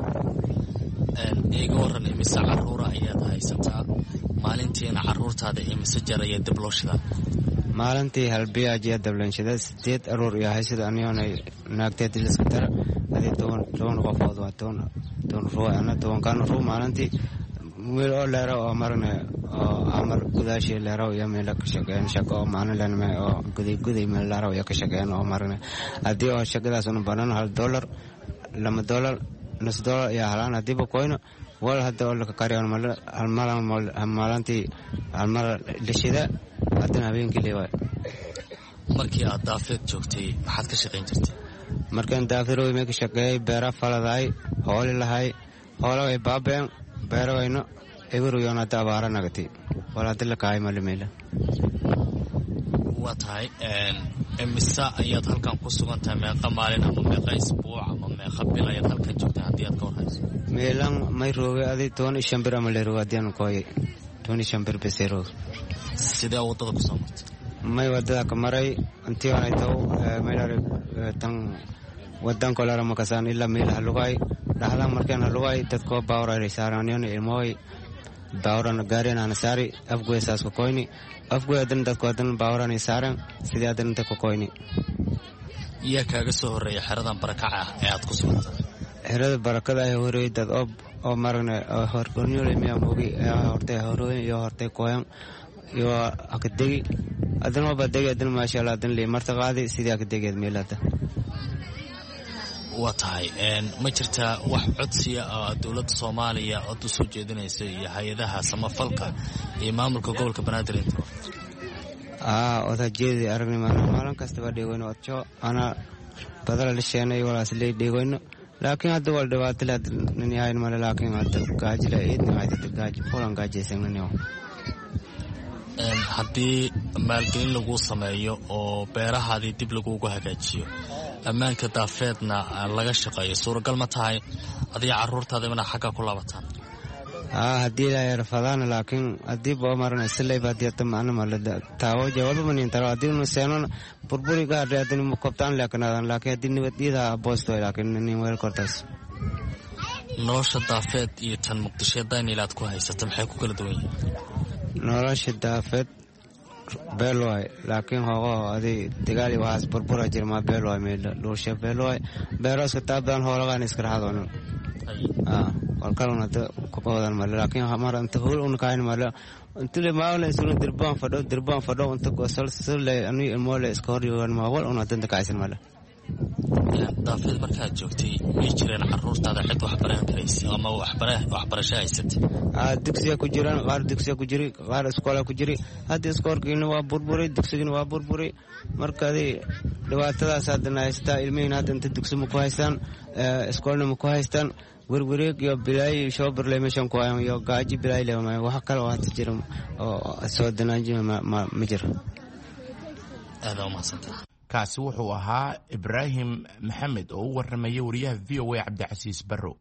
iga waran imisa caruura ayaad haysataa maalintiina caruurtaada imisa jaraya dib loo shidaa maalintii halbiya ajiya dablanshada 8 aroor iyo haysada aniyoona naagteed iska dara hadii toon qofood waa toon ruux ana toon kan ruux maalintii meel oo leero oo marna oo amal gudaashii leero iyo meel ka shaqeyn shaqo maalin lana oo guday meel leero iyo ka shaqeyn oo marna hadii oo shaqadaas una banan $1 $2 nus dollar ayaa halaan hadiiba koyno wal hadda oo la kariyo maalintii halmar lishida haddana habeenkii leewaay. markii aad daafeed joogtay maxaad ka shaqayn jirtay? markaan daafirooy mee ka shaqeeyay beera faladaay hooli lahay hoola way baabeen beera wayno eguruyoon hadda abaara nagatay wal hadda la kaay malimeela. waa tahay imisa ayaad halkan ku sugan tahay? meeqa maalin ama meeqa isbuuc ama meeqa bil ayaad halkan joogtay haddii aad ka warhayso? meelan may rooge adi 15 bir ama leeroog haddii aan kooyay 15 bir beseroog. sidee waddada ku soo martay? may waddada ka maray intii aan taw meelare tan wadan kolara makasaan ilaa meel halugay dhaxda markaan halugay dadko baawray saaraniyon ilmooy baawran gaareen aan saari afgoysaas ku koyni afgoyadan dadko adan baawran saaran sidii adan dadko koyni. yaa kaaga soo horeeyay xeradan barakaca ah ee aad ku sugantay? xerada barakada ay horeeyay dad oo marne horkorniyo miya moogi hortay horooyin iyo hortay koyan iyo akadegi adan ma badagi adan maasha Allah adan li martaqaadi sidii akadegeed meelada. waa tahay ma jirtaa wax codsiya oo dowladda Soomaaliya oo u soo jeedinaysa iyo hay'adaha samafalka iyo maamulka gobolka Banaadir inta? oda jeedi aragnimada maalin kasta waa dheegoyn wadjo ana badal la sheenay walaas leey dheegoyn laakiin hadda wal dhawaato la nin yahay ma laakiin hadda gaajila eedna hadda gaaj fulan gaajaysan nino. haddii maalgelin lagu sameeyo oo beerahaadii dib lagugu hagaajiyo ammaanka daafeedna laga shaqeeyo suuragal ma tahay adiga carruurtaada inaa xagga ku laabataan? haddii la yarfadaan laakiin haddii boo maran islay baadiyata maana malada taawo jawaabo manin taro haddii nu seenon burburi gaadhay haddii mu qabtaan laakiin haddii nabadiyada boosto laakiin nin weel kortaas. nolosha daafeed iyo tan muqdisho daanilaad ku haysata maxay ku kala duwan yihiin? nolosha daafeed beelwaay laakiin hoogo adi dagaali waxaas burbura jirma beelwaay meel dhuusha beelwaay beeros ka taabdan hoolagaan iska raadoono walkaluna ku qowdan mal laakiin mar inta hool un kaan mal inta le maawle sunu dirbaan fadho inta goosal sule ani moole iska horiyaan maawal una danta kaaysan mal. daafeed markaad joogtay ma jireen carruurtaada cid wax baran karaysay ama waxbarasho haysatay? dugsiga ku jiraan qaar dugsiga ku jiri qaar iskoola ku jiri hadda iskoolkiina waa burburay dugsigina waa burburay markaadii dhibaatadaas haddana haystaa ilmihiin hadda inta dugsi ma ku haystaan iskoolna ma ku haystaan werwareeg iyo bilaay shoobarle meeshan ku hayan iyo gaaji bilaay leemay wax kale oo hadda jira oo soo danaanji ma jiro. aada umahadsantahay. kaasi wuxuu ahaa Ibraahim Maxamed oo u warramaya wariyaha VOA Cabdicasiis Barrow.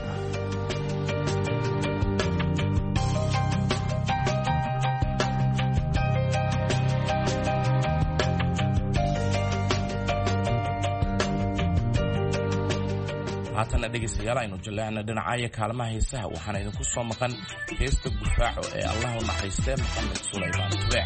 haatana dhegeystayaal aynu jaleecna dhinacaya kaalmaha heesaha waxaana idinku soo maqan heesta gufaaco ee Allah u naxariistay Maxamed Sulaymaan Tubeec.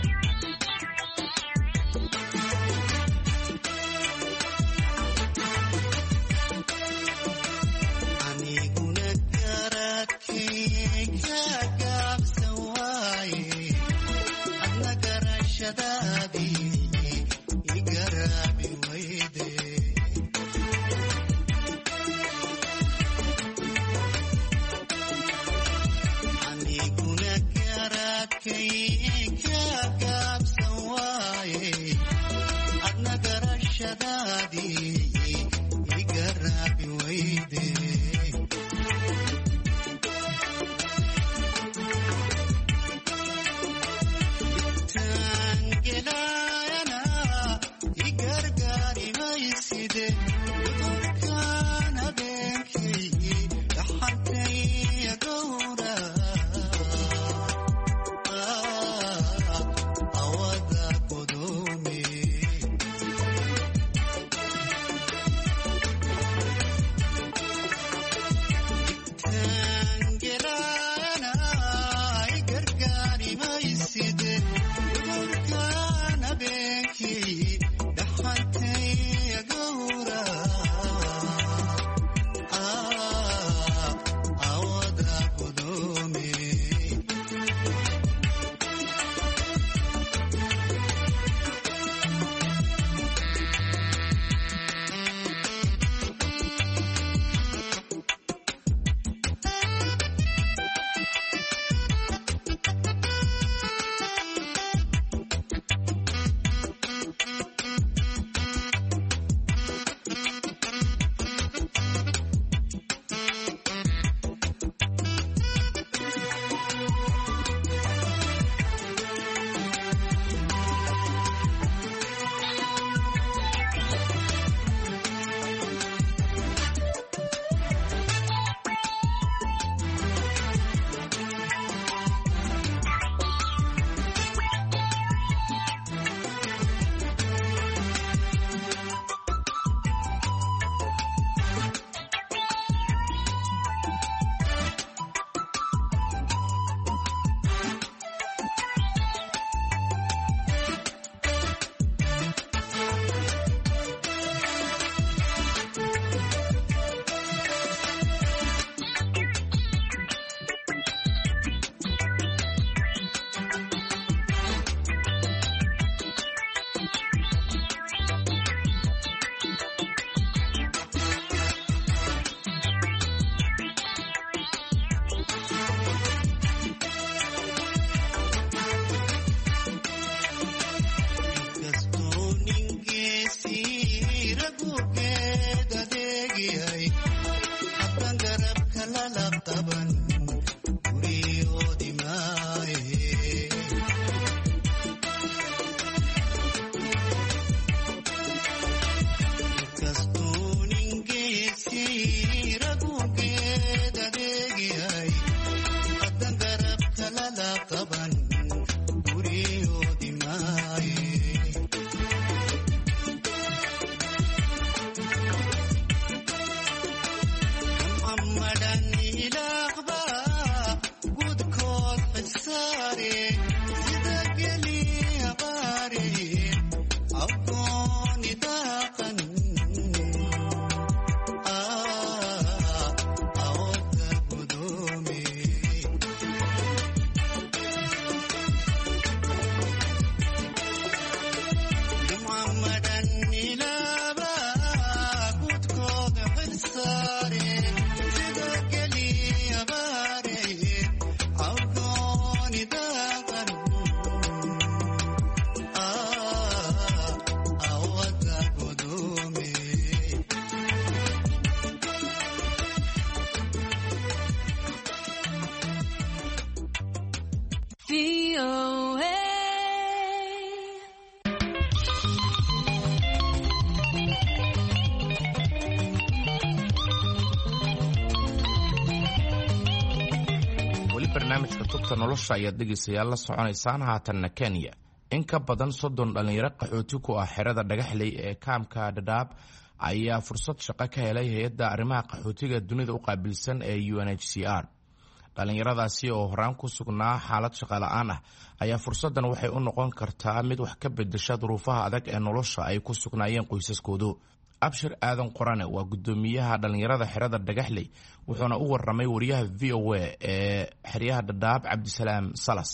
barnaamijka tubta nolosha ayaad dhegaystayaal la soconaysaan. haatanna Kenya, in ka badan 30 dhalinyaro qaxooti ku ah xerada dhagaxley ee kaamka Dadaab ayaa fursad shaqo ka helay hay'adda arrimaha qaxootiga dunida u qaabilsan ee UNHCR. dhalinyaradaasi oo horaan ku sugnaa xaalad shaqo la'aan ah ayaa fursadan waxay u noqon kartaa mid wax ka bedesha duruufaha adag ee nolosha ay ku sugnaayeen qoysaskoodu. Abshir Aadan Qorane waa gudoomiyaha dhalinyarada xerada dhagaxley, wuxuuna u waramay wariyaha VOA ee xeryaha Dadaab Cabdisalaam Salas.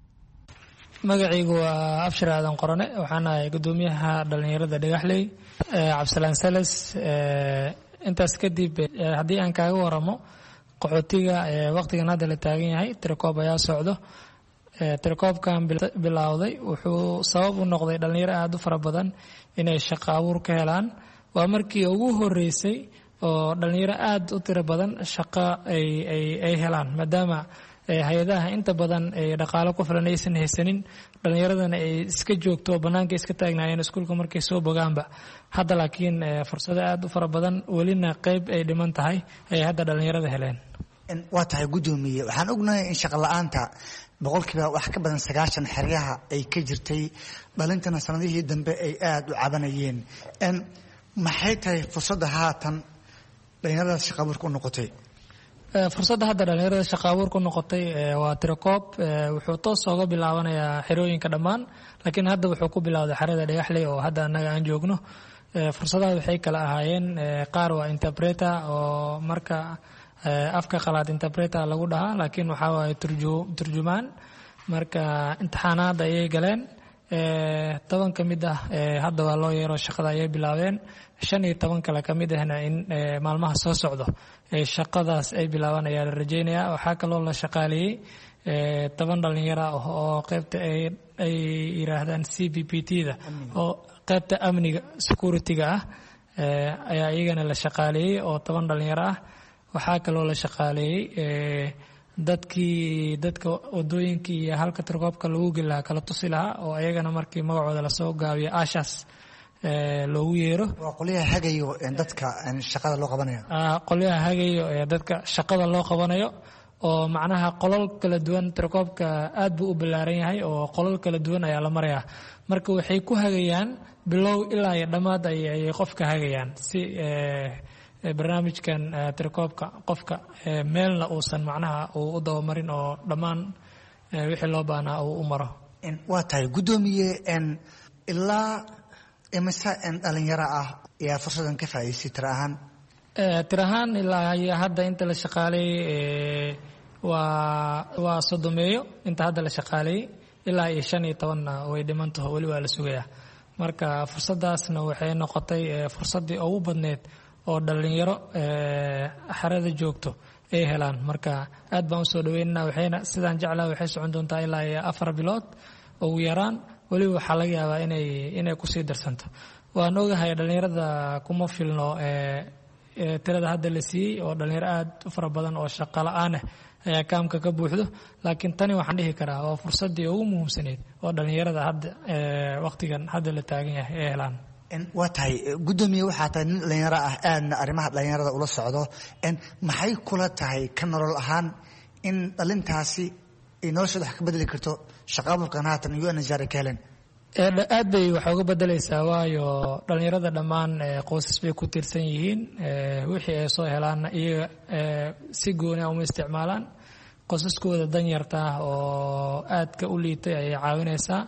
magacaygu waa Abshir Aadan Qorane, waxaan ahay gudoomiyaha dhalinyarada dhagaxley Cabdisalaam Salas. intaas kadib haddii aan kaaga waramo qaxootiga waqtigan hadda la taagan yahay, tirkoob ayaa socdo. tirkoobkan bilowday wuxuu sabab u noqday dhalinyaro aad u fara badan inay shaqo abuur ka helaan. waa markii ugu horeysay oo dhalinyaro aad u tiro badan shaqo ay helaan, maadaama hay-adaha inta badan dhaqaalo ku filan aysan haysanin, dhalinyaradana ay iska joogto oo bannaanka iska taagnaayeen iskuulka markay soo bogaanba. hadda laakiin fursado aad u fara badan, welina qayb ay dhiman tahay, ay hadda dhalinyarada heleen. waa tahay gudoomiye, waxaan ognahay in shaqo la'aanta boqolkiiba wax ka badan 90 xeryaha ay ka jirtay, dhalintana sanadihii dambe ay aad u cabanayeen. maxay tahay fursadda haatan dhalinyarada shaqo abuurka u noqotay? fursadda hadda dhalinyarada shaqo abuurka u noqotay waa tirokoob. wuxuu toos ooga bilaabanayaa xerooyinka dhammaan, laakiin hadda wuxuu ku bilowday xerada dhagaxley oo hadda annaga aan joogno. fursadaha waxay kala ahaayeen qaar waa interpreter oo marka afka qalaad interpreter lagu dhahaa, laakiin waxaa waaye turjumaan. marka imtixaanaad ayay galeen, 10 ka mid ah hadda waa loo yeero shaqada ayay bilaabeen. 15 kale ka mid ahna in maalmaha soo socdo shaqadaas ay bilaabaan ayaa la rajaynayaa. waxaa kaloo la shaqaaleeyey 10 dhalinyaro ah oo qaybta ay yiraahdaan CPPT-da oo qaybta amniga security-ga ah ayaa iyagana la shaqaaleeyey oo 10 dhalinyaro ah. waxaa kaloo la shaqaaleeyey dadka wadooyinkii iyo halka tirkoobka lagu geli lahaa kala tusi lahaa, oo ayagana markii magacooda lasoo gaabiyo ashas loogu yeero. waa qolyaha hagayo dadka shaqada loo qabanayo. qolyaha hagayo dadka shaqada loo qabanayo, oo macnaha qolal kala duwan. tirkoobka aad buu u ballaaran yahay oo qolal kala duwan ayaa la marayaa. marka waxay ku hagayaan bilow ilaa iyo dhammaad ayay qofka hagayaan, si barnaamijkan tirkoobka qofka meelna uusan macnaha uu u dabamarin oo dhammaan wixii loo baahnaa uu u maro. waa tahay gudoomiye, ilaa imisa dhalinyaro ah ayaa fursadan ka faa'iidaystay tir ahaan? tir ahaan ilaa hadda inta la shaqaaleeyey waa 30 inta hadda la shaqaaleeyey, ilaa iyo 15 way dhimantaho weli waa la sugayaa. marka fursadaasna waxay noqotay fursaddii ugu badneed oo dhalinyaro xerada joogto ay helaan. marka aad baan u soo dhaweynaa. waxayna sidaan jeclaa waxay socon doontaa ilaa 4 bilood ugu yaraan. weliba waxaa laga yaabaa inay kusii darsanto. waan ogahay dhalinyarada kuma filno tirada hadda la siiyey, oo dhalinyaro aad u fara badan oo shaqo la'aan ah ayaa kaamka ka buuxdo. laakiin tani waxaan dhihi karaa waa fursaddii ugu muhiimsaneyd oo dhalinyarada hadda waqtigan hadda la taagan yahay ay helaan. waa tahay gudoomiye, waxaa tahay nin dhalinyaro ah, aadna arrimaha dhalinyarada ula socdo. maxay kula tahay ka nolol ahaan in dhalintaasi ay noloshooda wax ka bedeli karto shaqo abuurkan haatan UNHCR ka helen? aad bay wax uga bedelaysaa, waayo dhalinyarada dhammaan qoysas bay ku tiirsan yihiin. wixii ay soo helaanna iyaga si gooni uma isticmaalaan. qoysaskooda danyarta ah oo aadka u liitay ayay caawinaysaa.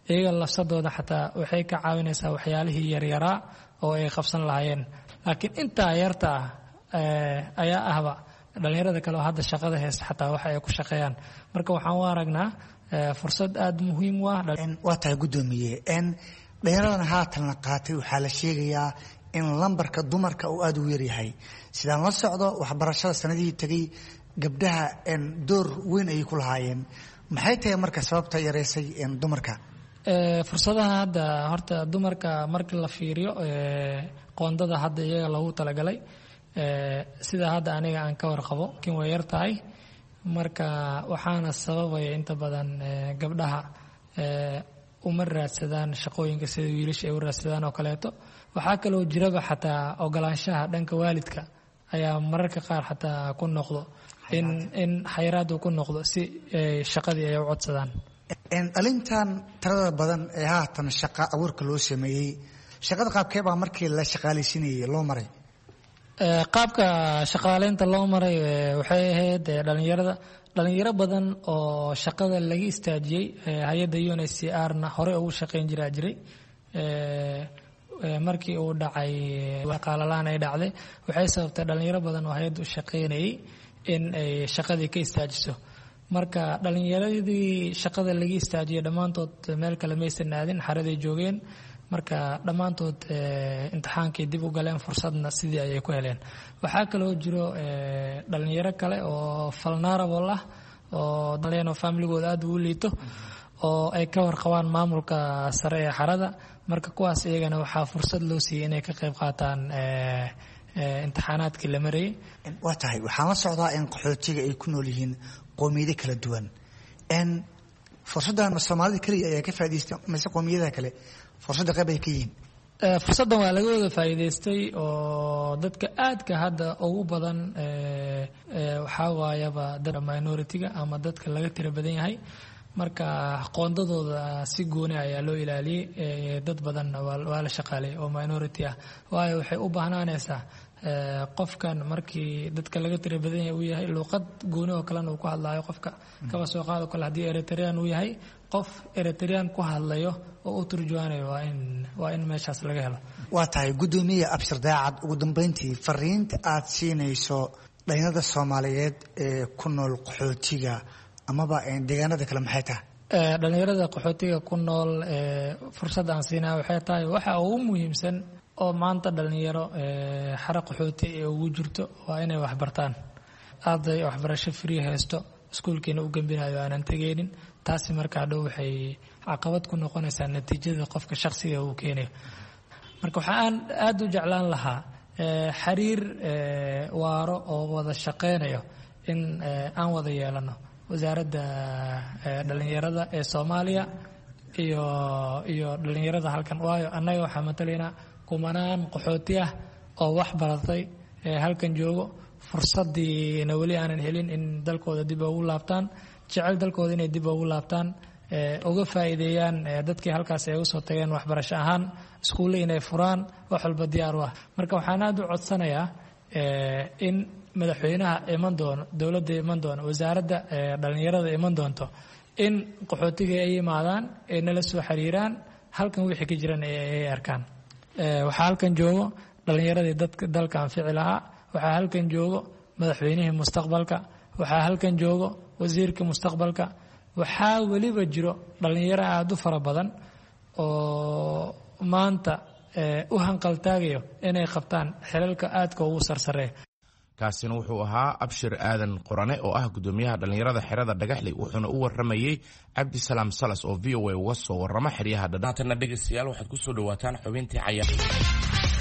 iyaga lafsadooda xataa waxay ka caawinaysaa waxyaalihii yaryaraa oo ay qabsan lahaayeen. laakiin intaa yarta ayaa ahba dhalinyarada kale oo hadda shaqada haysta xataa waxa ay ku shaqeeyaan. marka waxaan u aragnaa fursad aada muhiim u ah. waa tahay guddoomiye, dhalinyaradan haatan la qaatay waxaa la sheegayaa in lambarka dumarka uu aada u yaryahay. sidaan la socdo waxbarashada sanadihii tegay gabdhaha door weyn ayay ku lahaayeen. maxay tahay marka sababta yareysay dumarka? fursadaha hadda horta dumarka markii la fiiriyo qoondada hadda iyaga loogu talagalay sida hadda aniga aan ka warqabo laakiin way yar tahay. marka waxaana sababaya inta badan gabdhaha uma raadsadaan shaqooyinka sida wiilasha ay u raadsadaan oo kaleeto. waxaa kaloo jiraba xataa ogolaanshaha dhanka waalidka ayaa mararka qaar xataa ku noqdo in xayiraad uu ku noqdo si shaqadii ay u codsadaan. dhalintan tirada badan ee haatan shaqa abuurka loo sameeyey, shaqada qaabkee baa markii la shaqaalaysiinayay loo maray? qaabka shaqaaleynta loo maray waxay ahayd dhalinyaro badan oo shaqada laga istaajiyey. hay-adda UNHCR-na hore ugu shaqayn jiray markii uu dhacay qaalalaan ay dhacday waxay sababtay dhalinyaro badan oo hay-adda u shaqaynayay in ay shaqadii ka istaajiso. marka dhalinyaradii shaqada laga istaajiyay dhammaantood meel kale maysan aadin, xaraday joogeen. marka dhammaantood imtixaankay dib u galeen, fursadna sidii ayay ku heleen. waxaa kaloo jiro dhalinyaro kale oo vulnerable ah oo daleen oo familigooda aada ugu liito oo ay ka warqabaan maamulka sare ee xarada. marka kuwaas iyagana waxaa fursad loo siiyey inay ka qayb qaataan imtixaanaadkii la marayay. waa tahay waxaan la socdaa in qaxootiga ay ku nool yihiin qoomiyado kala duwan. fursaddan soomaalida keliya ayaa ka faa'iidaystay mise qoomiyadaha kale fursadda qayb ay ka yihiin? fursaddan waa laga wada faa'iidaystay oo dadka aadka hadda ugu badan waxaa waayaba dadka minority-ga ama dadka laga tira badan yahay. marka qoondadooda si gooni ayaa loo ilaaliyey. dad badanna waa la shaqaalay oo minority ah, waayo waxay u baahnaanaysaa qofkan markii dadka laga tira badan yahay uu yahay luuqad gooni oo kalena uu ku hadlaayo. qofka kaba soo qaado kale haddii eritrean uu yahay, qof eritrean ku hadlayo oo u turjuwaanayo waa in meeshaas laga helo. waa tahay guddoomiye Abshir Daacad, ugu dambeyntii fariinta aad siinayso dhalinyarada Soomaaliyeed ee ku nool qaxootiga amaba deegaanada kale maxay tahay? dhalinyarada qaxootiga ku nool fursad aan siinaa waxay tahay waxa ugu muhiimsan oo maanta dhalinyaro xara qaxooti ee ugu jirto waa inay waxbartaan. arday waxbarasho free haysto, iskuulkiina u gambinayo aanan tegeynin. taasi markaa dhow waxay caqabad ku noqonaysaa natiijada qofka shakhsiga uu keenayo. marka waxaan aada u jeclaan lahaa xiriir waaro oo wada shaqeynayo in aan wada yeelano wasaaradda dhalinyarada ee Soomaaliya iyo dhalinyarada halkan. waayo annaga waxaa matalaynaa kumanaan qaxooti ah oo wax baratay halkan joogo, fursadiina weli aanan helin in dalkooda dib ugu laabtaan, jecel dalkooda inay dib ugu laabtaan, uga faa'iideeyaan dadkii halkaas ay usoo tageen waxbarasho ahaan, iskuulle inay furaan, wax walba diyaar u ah. marka waxaan aada u codsanayaa in madaxweynaha iman doono, dowladda iman doono, wasaaradda dhalinyarada iman doonto, in qaxootiga ay yimaadaan, ay nala soo xiriiraan, halkan wixii ka jiran ay arkaan. waxaa halkan joogo dhalinyaradii dalka anfici lahaa, waxaa halkan joogo madaxweynihii mustaqbalka, waxaa halkan joogo wasiirka mustaqbalka, waxaa weliba jiro dhalinyaro aada u fara badan oo maanta u hanqaltaagayo inay qabtaan xilalka aadka ugu sarsareeya. kaasina wuxuu ahaa Abshir Aadan Qorane oo ah gudoomiyaha dhalinyarada xerada Dhagaxley, wuxuuna u waramayay Cabdisalaam Salas oo VOA uga soo warama xeryaha dhadhaantana. dhegeystayaal waxaad ku soo dhawaataan xubintii cayaaraha.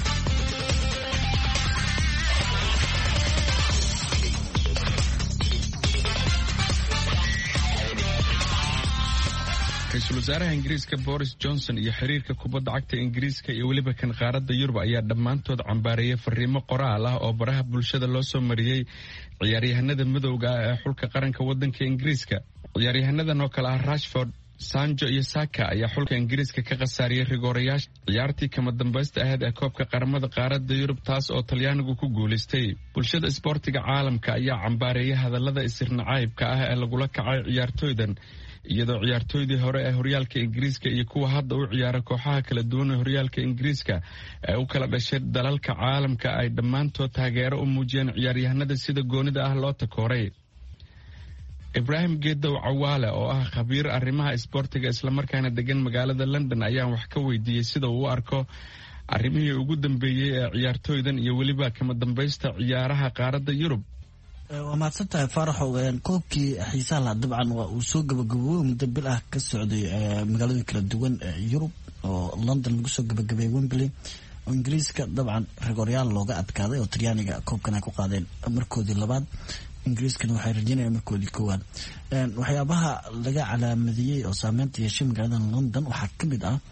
ra-iisul wasaaraha Ingiriiska Boris Johnson iyo xiriirka kubadda cagta Ingiriiska iyo weliba kan qaaradda Yurub ayaa dhammaantood cambaareeyay fariimo qoraal ah oo baraha bulshada loo soo mariyey ciyaaryahanada madowga ah ee xulka qaranka waddanka Ingiriiska. ciyaaryahannadan oo kale ah Rashford, Sancho iyo Saka ayaa xulka Ingiriiska ka khasaariyay rigoorayaasha ciyaartii kama dambaysta ahayd ee koobka qaramada qaaradda Yurub, taas oo Talyaanigu ku guulaystay. bulshada isboortiga caalamka ayaa cambaareeyay hadallada isirnacaybka ah ee lagula kacay ciyaartooydan iyadoo ciyaartooydii hore ee horyaalka ingiriiska iyo kuwa hadda u ciyaara kooxaha kala duwan ee horyaalka ingiriiska ee u kala dhashay dalalka caalamka ay dhammaantood taageero u muujiyeen ciyaaryahanada sida goonida ah loo takooray. Ibraahim Geedow Cawaale oo ah khabiir arrimaha isboortiga islamarkaana degan magaalada London ayaan wax ka weydiiyey sida uu u arko arrimihii ugu dambeeyey ee ciyaartooydan iyo weliba kama dambaysta ciyaaraha qaaradda Yurub. waa mahadsantahay Faaraxow. koobkii xiisaha lahaa dabcan waa uu soo gabagaboobay muddo bil ah ka socday magaalooyin kala duwan Yurub oo London lagu soo gabagabeeyay Wembley oo Ingiriiska dabcan rigoryaal looga adkaaday oo Talyaaniga koobkan ay ku qaadeen markoodii labaad. Ingiriiskana waxay rajaynayaan markoodii koowaad. waxyaabaha laga calaamadiyey oo saameynta yeeshay magaalada London waxaa ka mid ah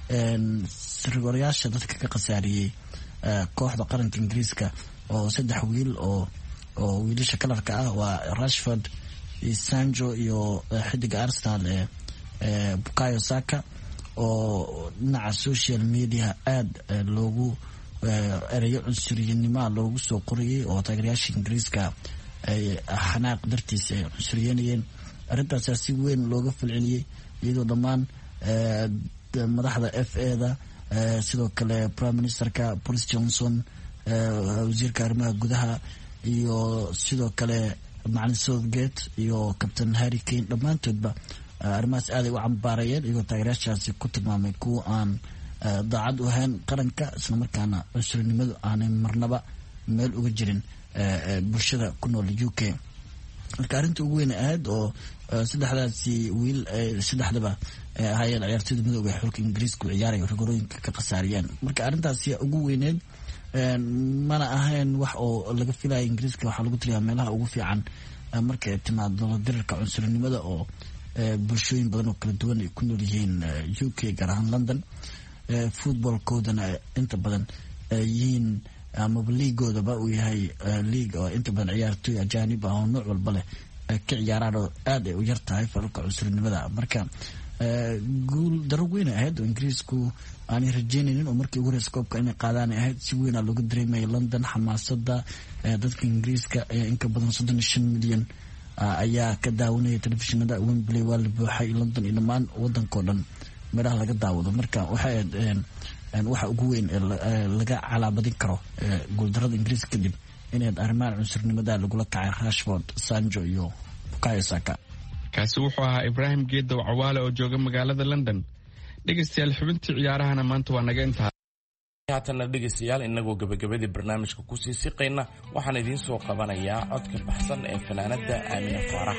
rigoryaasha dadka ka khasaariyey kooxda qaranka Ingiriiska oo 3 wiil oo wiilasha kalarka ah waa Rashford, Sancho iyo xidiga Arsenal Bukayo Saka oo dhinaca social media aad loogu erayo cunsuriyinimo loogu soo qoriyay oo taageerayaasha Ingiriiska ay xanaaq dartiisa ay cunsuriyeenayeen. arrintaas si weyn looga falceliyay iyadoo dhammaan madaxda FA-da sidoo kale Prime Ministerka Boris Johnson, wasiirka arrimaha gudaha iyo sidoo kale macallin Southgate iyo Captain Harry Kane dhammaantoodba arrimahaas aad ay u cambaarayeen iyagoo taageerayaashaasi ku tilmaamay kuwa aan daacad u ahayn qaranka islamarkaana cunsurinimadu aanay marnaba meel uga jirin bulshada ku nool UK. marka arrinta ugu weyn ahayd oo saddexdaasi wiil saddexdaba ahaayeen ciyaartooyda midowga ee xulka Ingiriiska ciyaaraya rigorooyinka ka khasaariyeen. marka arrintaasi ugu weyneed mana ahayn wax oo laga filayo. Ingiriiska waxaa lagu tiriyaa meelaha ugu fiican marka ay timaado dirarka cunsurinimada oo bulshooyin badan oo kala duwan ay ku nool yihiin UK gaar ahaan London. footballkoodana inta badan yihiin ama liigoodaba uu yahay liig oo inta badan ciyaartooy ajaanib ah oo nooc walba leh ka ciyaaraan oo aad ay u yar tahay faralka cunsurinimada. marka guul daro weyn ahayd oo Ingiriisku aanay rajaynaynin oo markii ugu horeysa koobka inay qaadaan ahayd. si weyn looga dareemayay London xamaasada dadka Ingiriiska ayaa in ka badan 35 milyan ayaa ka daawanaya telefishinada Wembley. waa la buuxay London iyo dhammaan wadankoo dhan meelaha laga daawado. marka waxay waxa ugu weyn laga calaabadin karo guuldarada Ingiriiska kadib inay arrimaha cunsurnimada lagula kacay Rashford, Sancho iyo Bukayo Saka. kaasi wuxuu ahaa Ibraahim Geedow Cawaale oo jooga magaalada London. dhegeystayaal xubintii ciyaarahana maanta waa naga intaa. haatana dhegeystayaal inagoo gabagabadii barnaamijka ku sii siqayna waxaan idiin soo qabanayaa codka baxsan ee fanaanada Aamina Faarax.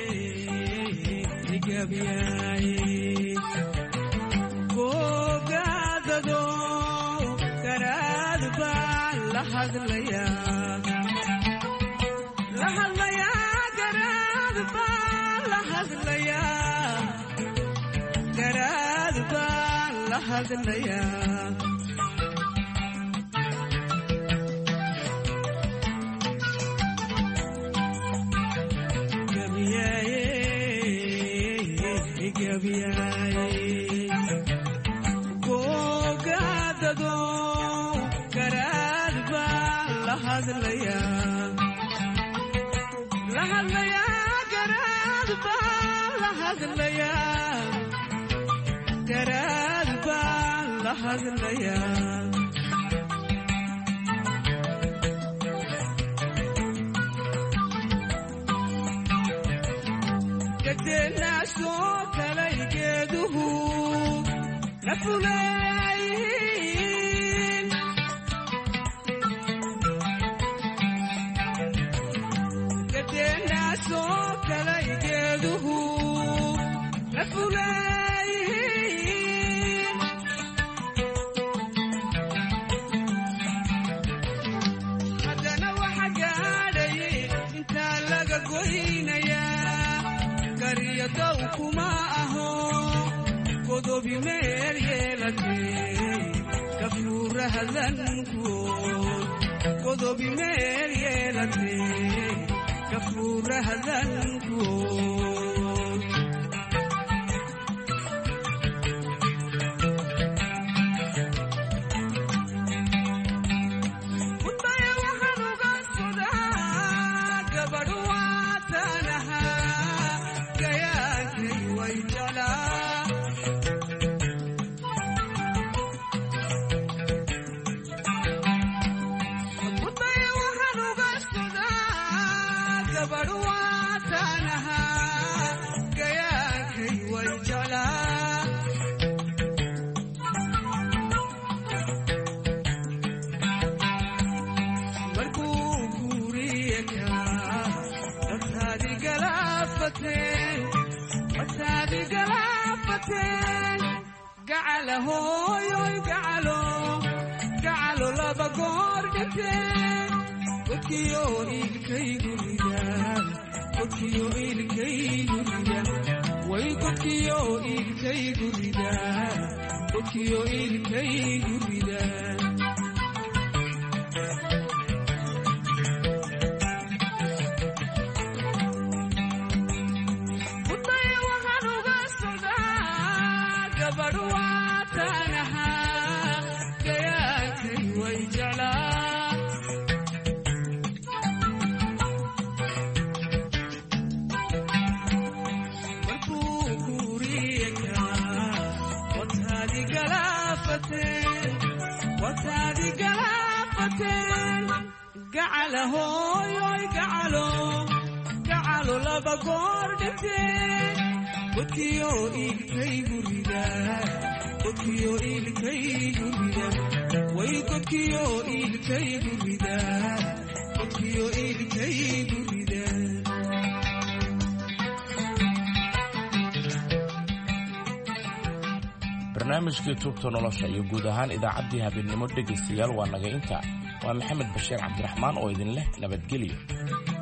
Gabadhu waa tanaha, gayaankay way jecel dhinteen gacala hooyoy gacalo laba goor dhinteen godkiyo ilkaygu ridaan godkiyo ilkaygu ridaan way godkiyo ilkaygu ridaan godkiyo ilkaygu ridaan gacala hooyoy gacalo laba goor dhinteen godkiyo ilkaygu ridaan godkiyo ilkaygu ridaan way godkiyo ilkaygu ridaan godkiyo ilkaygu ridaan barnaamijkii tubta nolosha iyo guud ahaan idaacaddii habeenimo dhegaystayaal waa naga intaa waa maxamed bashiir cabdiraxmaan oo idin leh nabadgelyo